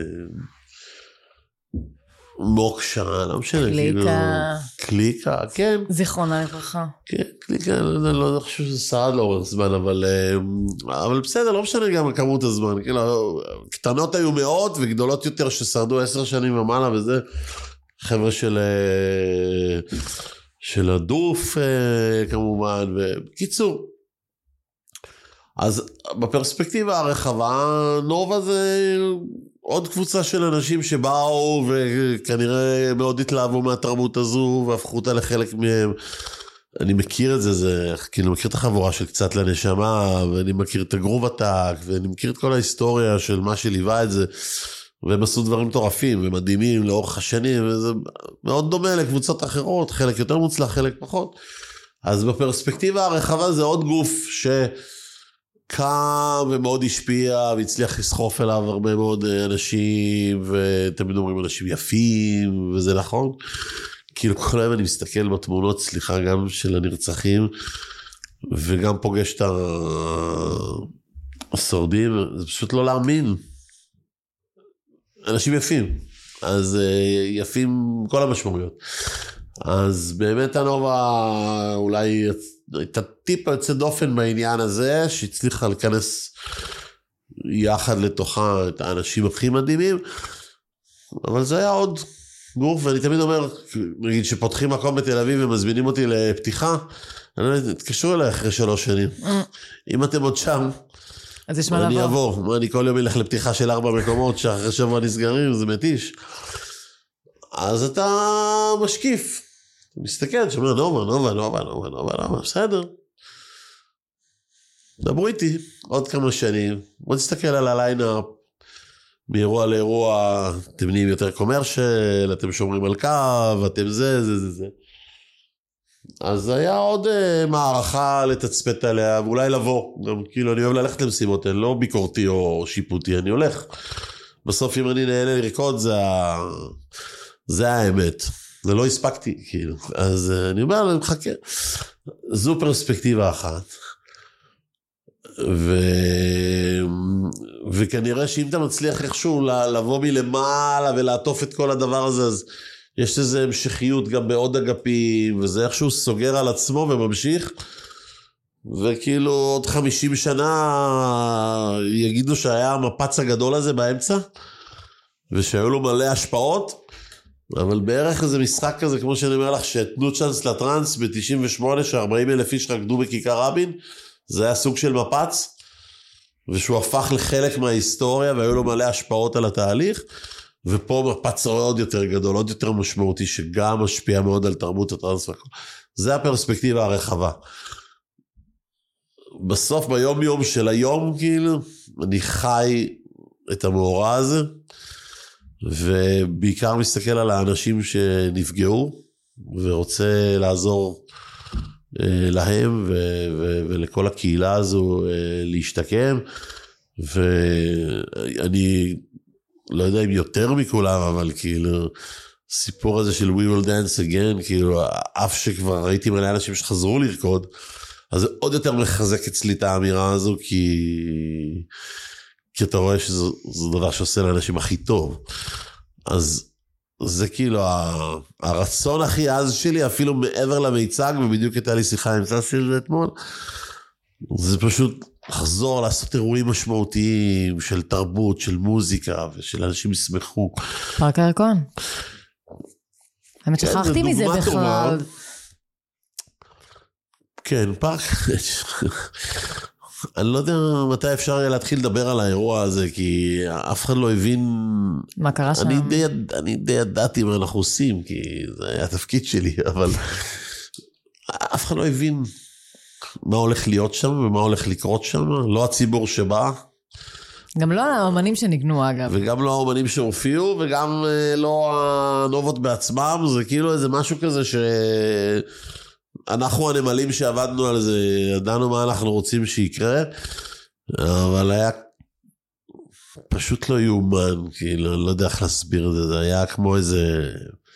מוקשה, לא משנה. קליקה. קליקה, כן. זיכרונה לברכה. כן, קליקה, לא חושב שזה סעד לאורך זמן, אבל בסדר, לא משנה גם על כמות הזמן, קטנות היו מאות וגדולות יותר ששרדו 10 שנים ומעלה, וזה חבר'ה של הדוף כמובן, ובקיצור, אז בפרספקטיבה הרחבה, נובה זה עוד קבוצה של אנשים שבאו וכנראה מאוד התלהבו מהתרבות הזו והפכו אותה לחלק מהם. אני מכיר את זה, כאילו מכיר את החבורה של קצת לנשמה, ואני מכיר את הגרוב הטק, ואני מכיר את כל ההיסטוריה של מה שליווה את זה, והם עשו דברים מטורפים ומדהימים לאורך השנים, וזה מאוד דומה לקבוצות אחרות, חלק יותר מוצלח, חלק פחות. אז בפרספקטיבה הרחבה זה עוד גוף קם ומאוד השפיע והצליח לסחוף אליו הרבה מאוד אנשים, ותמיד אומרים אנשים יפים, וזה נכון. כאילו כל היום אני מסתכל בתמונות, סליחה, גם של הנרצחים, וגם פוגש את השורדים, זה פשוט לא להאמין. אנשים יפים, אז יפים כל המשמעויות. אז באמת הנובה אולי הייתה טיפה יוצא דופן בעניין הזה, שהצליחה לכנס יחד לתוכה את האנשים הכי מדהימים, אבל זה היה עוד גוף, ואני תמיד אומר, נגיד שפותחים מקום בתל אביב ומזמינים אותי לפתיחה, אני אומר, תתקשרו אליי אחרי 3 שנים. אם אתם עוד שם, אז יש מה לבוא. אני אבוא, אני כל יום אלך לפתיחה של 4 מקומות, שאחרי שבוע נסגרים, זה מתיש. אז אתה משקיף, אתה מסתכל, שאומר, נובה, בסדר. דברו איתי עוד כמה שנים, בוא תסתכל על הליינאפ, מאירוע לאירוע, אתם נהיים יותר קומרשל, אתם שומרים על קו, אתם זה. אז היה עוד מערכה לתצפת עליה, ואולי לבוא, גם כאילו אני אוהב ללכת למשימות, אני לא ביקורתי או שיפוטי, אני הולך. בסוף אם אני נהנה לרקוד, זה האמת. זה לא הספקתי, כאילו. אז אני אומר, אני מחכה. זו פרספקטיבה אחת. וכנראה שאם אתה מצליח איכשהו לבוא מלמעלה ולעטוף את כל הדבר הזה, אז יש איזו המשכיות גם בעוד אגפים, וזה איכשהו סוגר על עצמו וממשיך, וכאילו עוד 50 שנה יגידו שהיה המפץ הגדול הזה באמצע, ושהיו לו מלא השפעות, אבל בערך איזה משחק כזה, כמו שאני אומר לך, שתנו צ'אנס לטרנס ב-98, ש40,000 איש רקדו בכיכר רבין, זה היה סוג של מפץ, ושהוא הפך לחלק מההיסטוריה, והיו לו מלא השפעות על התהליך, ופה מפץ עוד יותר גדול, עוד יותר משמעותי, שגם משפיע מאוד על תרבות הטרנס. זה הפרספקטיבה הרחבה. בסוף, ביום יום של היום, כאילו, אני חי את המאורע הזה, ובעיקר מסתכל על האנשים שנפגעו, ורוצה לעזור להם, ולכל הקהילה הזו להשתקם, ואני לא יודע אם יותר מכולם, אבל כאילו, סיפור הזה של We Will Dance Again, כאילו, אף שכבר ראיתי מלא אנשים שחזרו לרקוד, אז זה עוד יותר מחזק אצלי את האמירה הזו, כי אתה רואה שזה דבר שעושה לאנשים הכי טוב. אז זה כאילו הרצון הכי עז שלי, אפילו מעבר למיצג, ובדיוק הייתה לי שיחה עם ססי על זה אתמול, זה פשוט לחזור לעשות אירועים משמעותיים של תרבות, של מוזיקה, ושל אנשים ישמחו. פארק הירקון. האמת שכחתי מזה בכלל. כן, פארק. אני לא יודע מתי אפשר יהיה להתחיל לדבר על האירוע הזה, כי אף אחד לא הבין... מה קרה שם? אני די ידעתי מה אנחנו עושים, כי זה היה התפקיד שלי, אבל אף אחד לא הבין מה הולך להיות שם, ומה הולך לקרות שם, לא הציבור שבא. גם לא האומנים שניגנו אגב. וגם לא האומנים שהופיעו, וגם לא הנובות בעצמם, זה כאילו איזה משהו כזה ש... אנחנו הנמלים שעבדנו על זה, ידענו מה אנחנו רוצים שיקרה, אבל היה פשוט לא יאומן, כאילו, לא יודע איך להסביר את זה, זה היה כמו איזה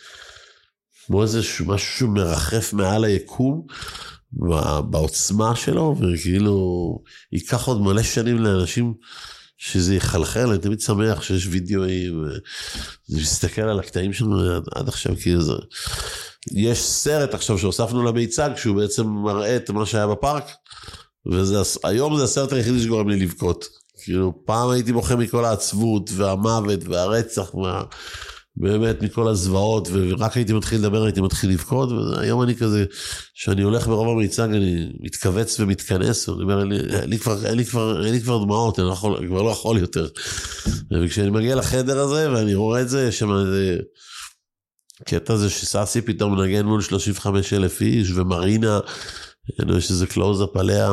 משהו שמרחף מעל היקום, בעוצמה שלו, וכאילו, ייקח עוד מלא שנים לאנשים שזה יחלחל, אני תמיד שמח שיש וידאוים, זה מסתכל על הקטעים שלנו עד עכשיו, כאילו זה... יש סרט עכשיו שהוספנו למיצג, שהוא בעצם מראה את מה שהיה בפארק, והיום זה הסרט היחידי שגורם לי לבכות. כאילו, פעם הייתי בוכה מכל העצבות, והמוות, והרצח, באמת מכל הזוועות, ורק הייתי מתחיל לדבר, הייתי מתחיל לבכות, והיום אני כזה, שאני הולך ברוב המיצג, אני מתכווץ ומתכנס, ואני אומר, אין לי כבר דמעות, אני כבר לא יכול יותר. וכשאני מגיע לחדר הזה, ואני רואה את זה, יש שם איזה... קטע זה שסאסי פתאום נגן מול 35,000 איש, ומרינה, יש איזה קלוז-אפ עליה,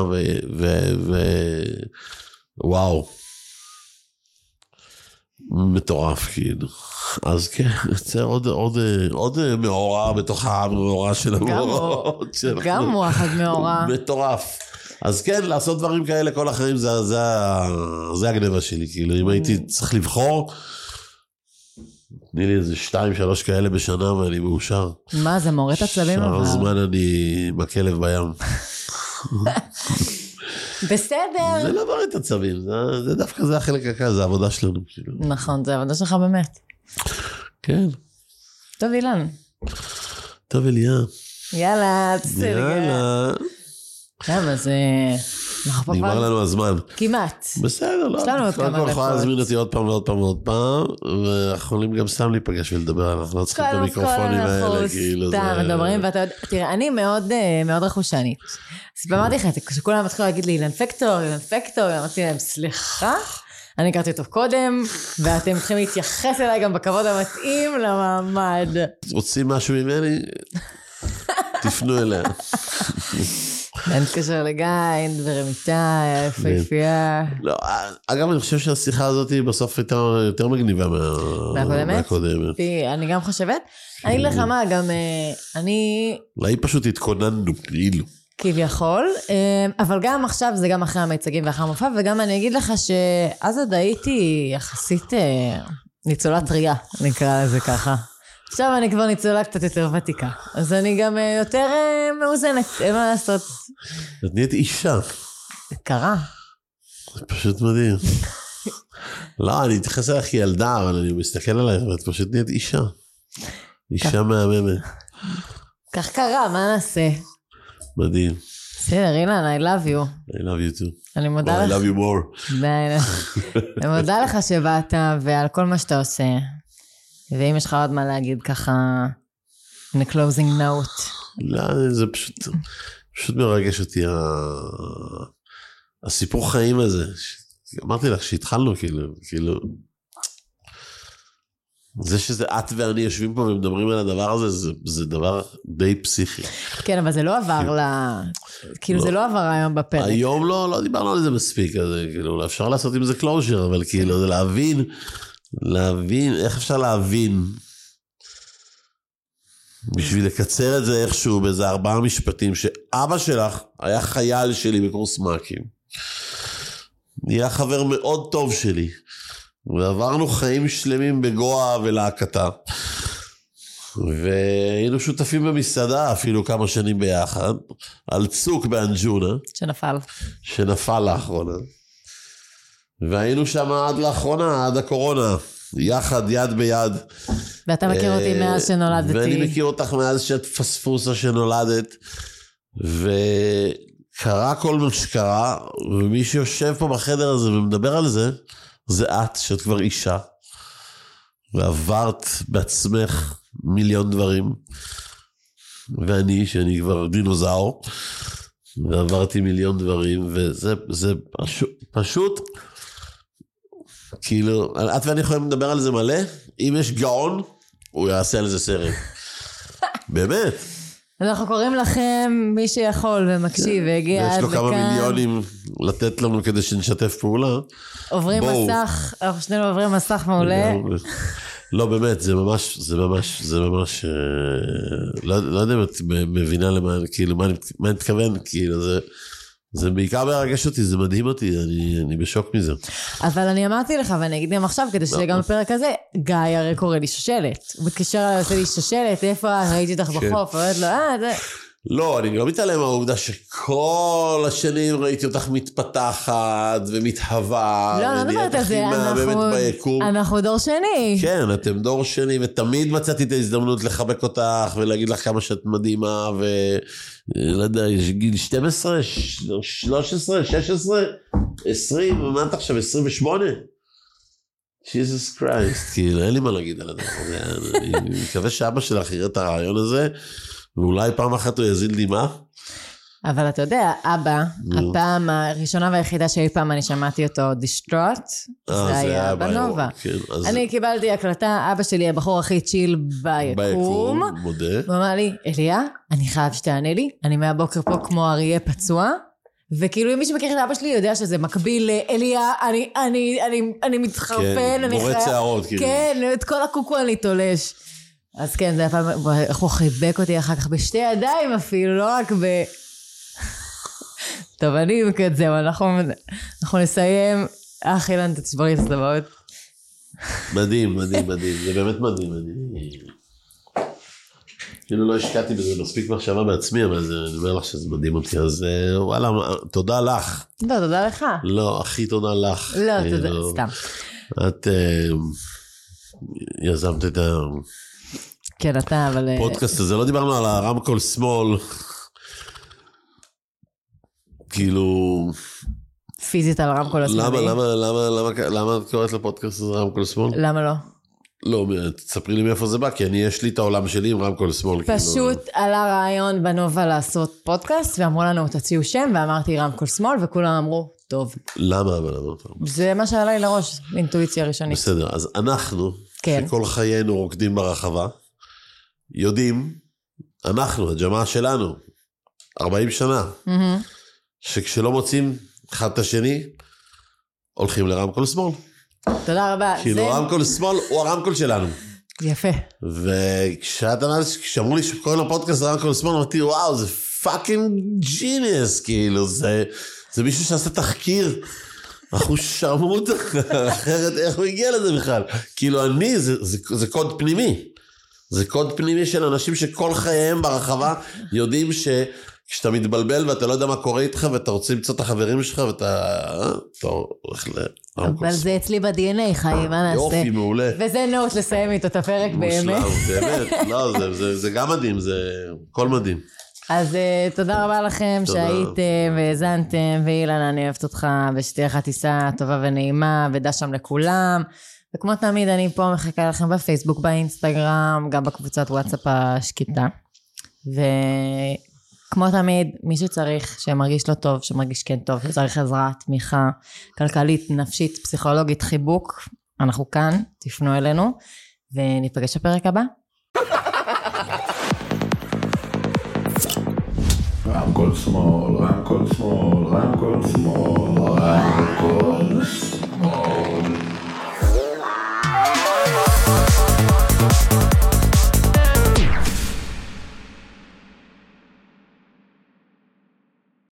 וואו. מטורף, כאילו. אז כן, זה עוד מאורע בתוך המאורע של המאורעות. גם וואחד מאורע. מטורף. אז כן, לעשות דברים כאלה כל החיים, זה הגניבה שלי, כאילו, אם הייתי צריך לבחור, תני לי איזה 2-3 כאלה בשנה ואני מאושר. מה זה, מורד עצבים אבל? שער הזמן אני בכלב בים. בסדר. זה לא מורד עצבים, זה דווקא זה החלק הקל, זה העבודה שלנו. נכון, זה העבודה שלך באמת. כן. טוב אילן. טוב אליה. יאללה, יאללה. יאללה, זה... נגמר לנו הזמן. כמעט. בסדר, לא. יש לנו עוד כמה דקות. יכולה להזמין אותי עוד פעם ועוד פעם ועוד פעם, ואנחנו יכולים גם סתם להיפגש ולדבר, אנחנו לא צריכים את המיקרופונים האלה, כאילו זה... סתם מדברים, ואתה יודע, תראה, אני מאוד רכושנית. אז אמרתי לך, כשכולם מתחילו להגיד לי, אילן פקטור, אמרתי להם, סליחה, אני הכרתי אותו קודם, ואתם צריכים להתייחס אליי גם בכבוד המתאים למעמד. רוצים משהו ממני? תפנו אליה. אין קשר לגיא, אין דברים איתה, יפהפייה. לא, אגב, אני חושב שהשיחה הזאת היא בסוף יותר מגניבה מהקודמת. אני גם חושבת. אני אגיד לך מה, גם אני... אולי פשוט התכוננו, כאילו. כביכול, אבל גם עכשיו זה גם אחרי המיצגים ואחרי המופע, וגם אני אגיד לך שאז עוד הייתי יחסית ניצולת טריה, נקרא לזה ככה. עכשיו אני כבר ניצולה קצת יותר ותיקה, אז אני גם יותר מאוזנת, אין מה לעשות. את נהיית אישה. זה קרה. זה פשוט מדהים. לא, אני אתייחס אליך כילדה, אבל אני מסתכל עלייך, ואת פשוט נהיית אישה. אישה מהממת. כך קרה, מה נעשה? מדהים. בסדר, אילן, I love you. I love you too. אני מודה I לך. love you more. אני מודה לך שבאת ועל כל מה שאתה עושה. ואם יש לך עוד מה להגיד ככה, in a closing note. לא, זה פשוט מרגש אותי, הסיפור חיים הזה. אמרתי לך שהתחלנו, כאילו, זה שזה את ואני יושבים פה ומדברים על הדבר הזה, זה דבר די פסיכי. כן, אבל זה לא עבר כאילו זה לא עבר היום בפרק. היום לא דיברנו על זה מספיק, אז כאילו, אפשר לעשות עם זה closure, אבל כאילו, זה להבין, איך אפשר להבין, בשביל לקצר את זה איכשהו, באיזה 4 משפטים, שאבא שלך היה חייל שלי בקורס מ"כים, נהיה חבר מאוד טוב שלי, ועברנו חיים שלמים בגואה ולהקתה, והיינו שותפים במסעדה אפילו כמה שנים ביחד, על צוק באנג'ונה, שנפל לאחרונה, והיינו שם עד לאחרונה, עד הקורונה, יחד, יד ביד. ואתה מכיר אותי מאז שנולדתי. ואני מכיר אותך מאז שאת פספוסה שנולדת, וקרה כל מה שקרה, ומי שיושב פה בחדר הזה ומדבר על זה, זה את, שאת כבר אישה, ועברת בעצמך מיליון דברים, ואני, שאני כבר דינוזאור, ועברתי מיליון דברים, וזה פשוט, כאילו, את ואני יכולים לדבר על זה מלא, אם יש גאון, הוא יעשה על זה סרט. באמת. אנחנו קוראים לכם, מי שיכול ומקשיב והגיע עד לכאן. יש לו כמה מיליונים לתת לנו כדי שנשתף פעולה. עוברים מסך, אנחנו שנינו עוברים מסך מעולה. לא, באמת, זה ממש, לא יודע אם את מבינה למה, כאילו, מה אני מתכוון, כאילו, זה בעיקר מרגש אותי, זה מדהים אותי, אני בשוק מזה. אבל אני אמרתי לך, ואני אגיד גם עכשיו, כדי שיהיה גם בפרק הזה, גיא הרי קורא לי שושלת. הוא מתקשר לה, עושה לי שושלת, איפה ראיתי אותך בחוף, אומרת לו, זה... לא, אני לא מתעלם מהעובדה שכל השנים ראיתי אותך מתפתחת ומתהווה. לא, לא מדברת על זה, אנחנו דור שני. כן, אתם דור שני, ותמיד מצאתי את ההזדמנות לחבק אותך, ולהגיד לך כמה שאת מדהימה, ולא יודע, יש גיל 12, 13, 16, 20, ומה אתה עכשיו, 28? Jesus Christ, כאילו, אין לי מה להגיד על הדבר הזה. אני מקווה שאבא שלך יראה את הרעיון הזה, ואולי פעם אחת הוא יזיל דמעה. אבל אתה יודע, אבא, הפעם הראשונה והיחידה שאי פעם אני שמעתי אותו דיסטרוט, זה היה בנובה. אני קיבלתי הקלטה, אבא שלי הבחור הכי צ'יל ביקום. מודה. הוא אמר לי, אליה, אני חייב שתענה לי, אני מהבוקר פה כמו אריה פצוע, וכאילו אם מי שמכיר את אבא שלי יודע שזה מקביל לאליה, אני מתחרפן, כן, מורד שערות. כן, את כל הקוקו אני תולש. אז כן, זה היה פעם, איך הוא חיבק אותי אחר כך בשתי ידיים אפילו, לא רק טוב, אני מכת זהו, אנחנו נסיים. אילן, תשברי את הסדבות. מדהים, זה באמת מדהים. כאילו לא השקעתי בזה מספיק מחשבה בעצמי, אבל אני אומר לך שזה מדהים אותי, אז וואלה, תודה לך. לא, תודה לך. לא, הכי תודה לך. לא, תודה, סתם. את יזמת את כן, אתה, אבל... פודקאסט הזה, לא דיברנו על הרמקול שמאל, כאילו... פיזית על הרמקול השמאלי. למה את קוראת לפודקאסט הזה רמקול שמאל? למה לא? לא, תספרי לי מאיפה זה בא, כי יש לי את העולם שלי עם רמקול שמאל. פשוט עלה רעיון בנובה לעשות פודקאסט, ואמרו לנו, תציעו שם, ואמרתי רמקול שמאל, וכולם אמרו, טוב. למה? זה מה שעלה לי לראש, אינטואיציה ראשונית. בסדר, אז אנחנו, שכל חיינו רוקדים ברחבה, יודעים, אנחנו, הג'מעה שלנו, 40 שנה, שכשלא מוצאים אחד את השני, הולכים לרמקול שמאל. תודה רבה. כאילו רמקול שמאל הוא הרמקול שלנו. יפה. וכשאמרו לי שקוראים לפודקאסט רמקול שמאל, אמרתי, וואו, זה פאקינג ג'יניוס, כאילו, זה מישהו שעשה תחקיר, אנחנו שרמות, אחרת איך הוא הגיע לזה בכלל? כאילו זה קוד פנימי. זה קוד פנימי של אנשים שכל חייהם ברחבה יודעים כשאתה מתבלבל ואתה לא יודע מה קורה איתך, ואתה רוצה למצוא את החברים שלך, ואתה הולך אבל זה אצלי ב-DNA, חיים, מה נעשה? יופי, מעולה. וזה נוט לסיים איתו את הפרק באמת. באמת, לא, זה גם מדהים, זה הכל מדהים. אז תודה רבה לכם שהייתם והזנתם, ואילן, אני אוהבת אותך, ושתהיה לך טיסה טובה ונעימה, ודע שם לכולם. וכמו תמיד, אני פה מחכה לכם בפייסבוק, באינסטגרם, גם בקבוצת וואטסאפ השקיטה. וכמו תמיד, מי שצריך, שמרגיש לא טוב, שמרגיש כן טוב, שצריך עזרה, תמיכה, כלכלית, נפשית, פסיכולוגית, חיבוק, אנחנו כאן, תפנו אלינו, וניפגש בפרק הבא. רמקול שמאל, רמקול שמאל, רמקול שמאל, רמקול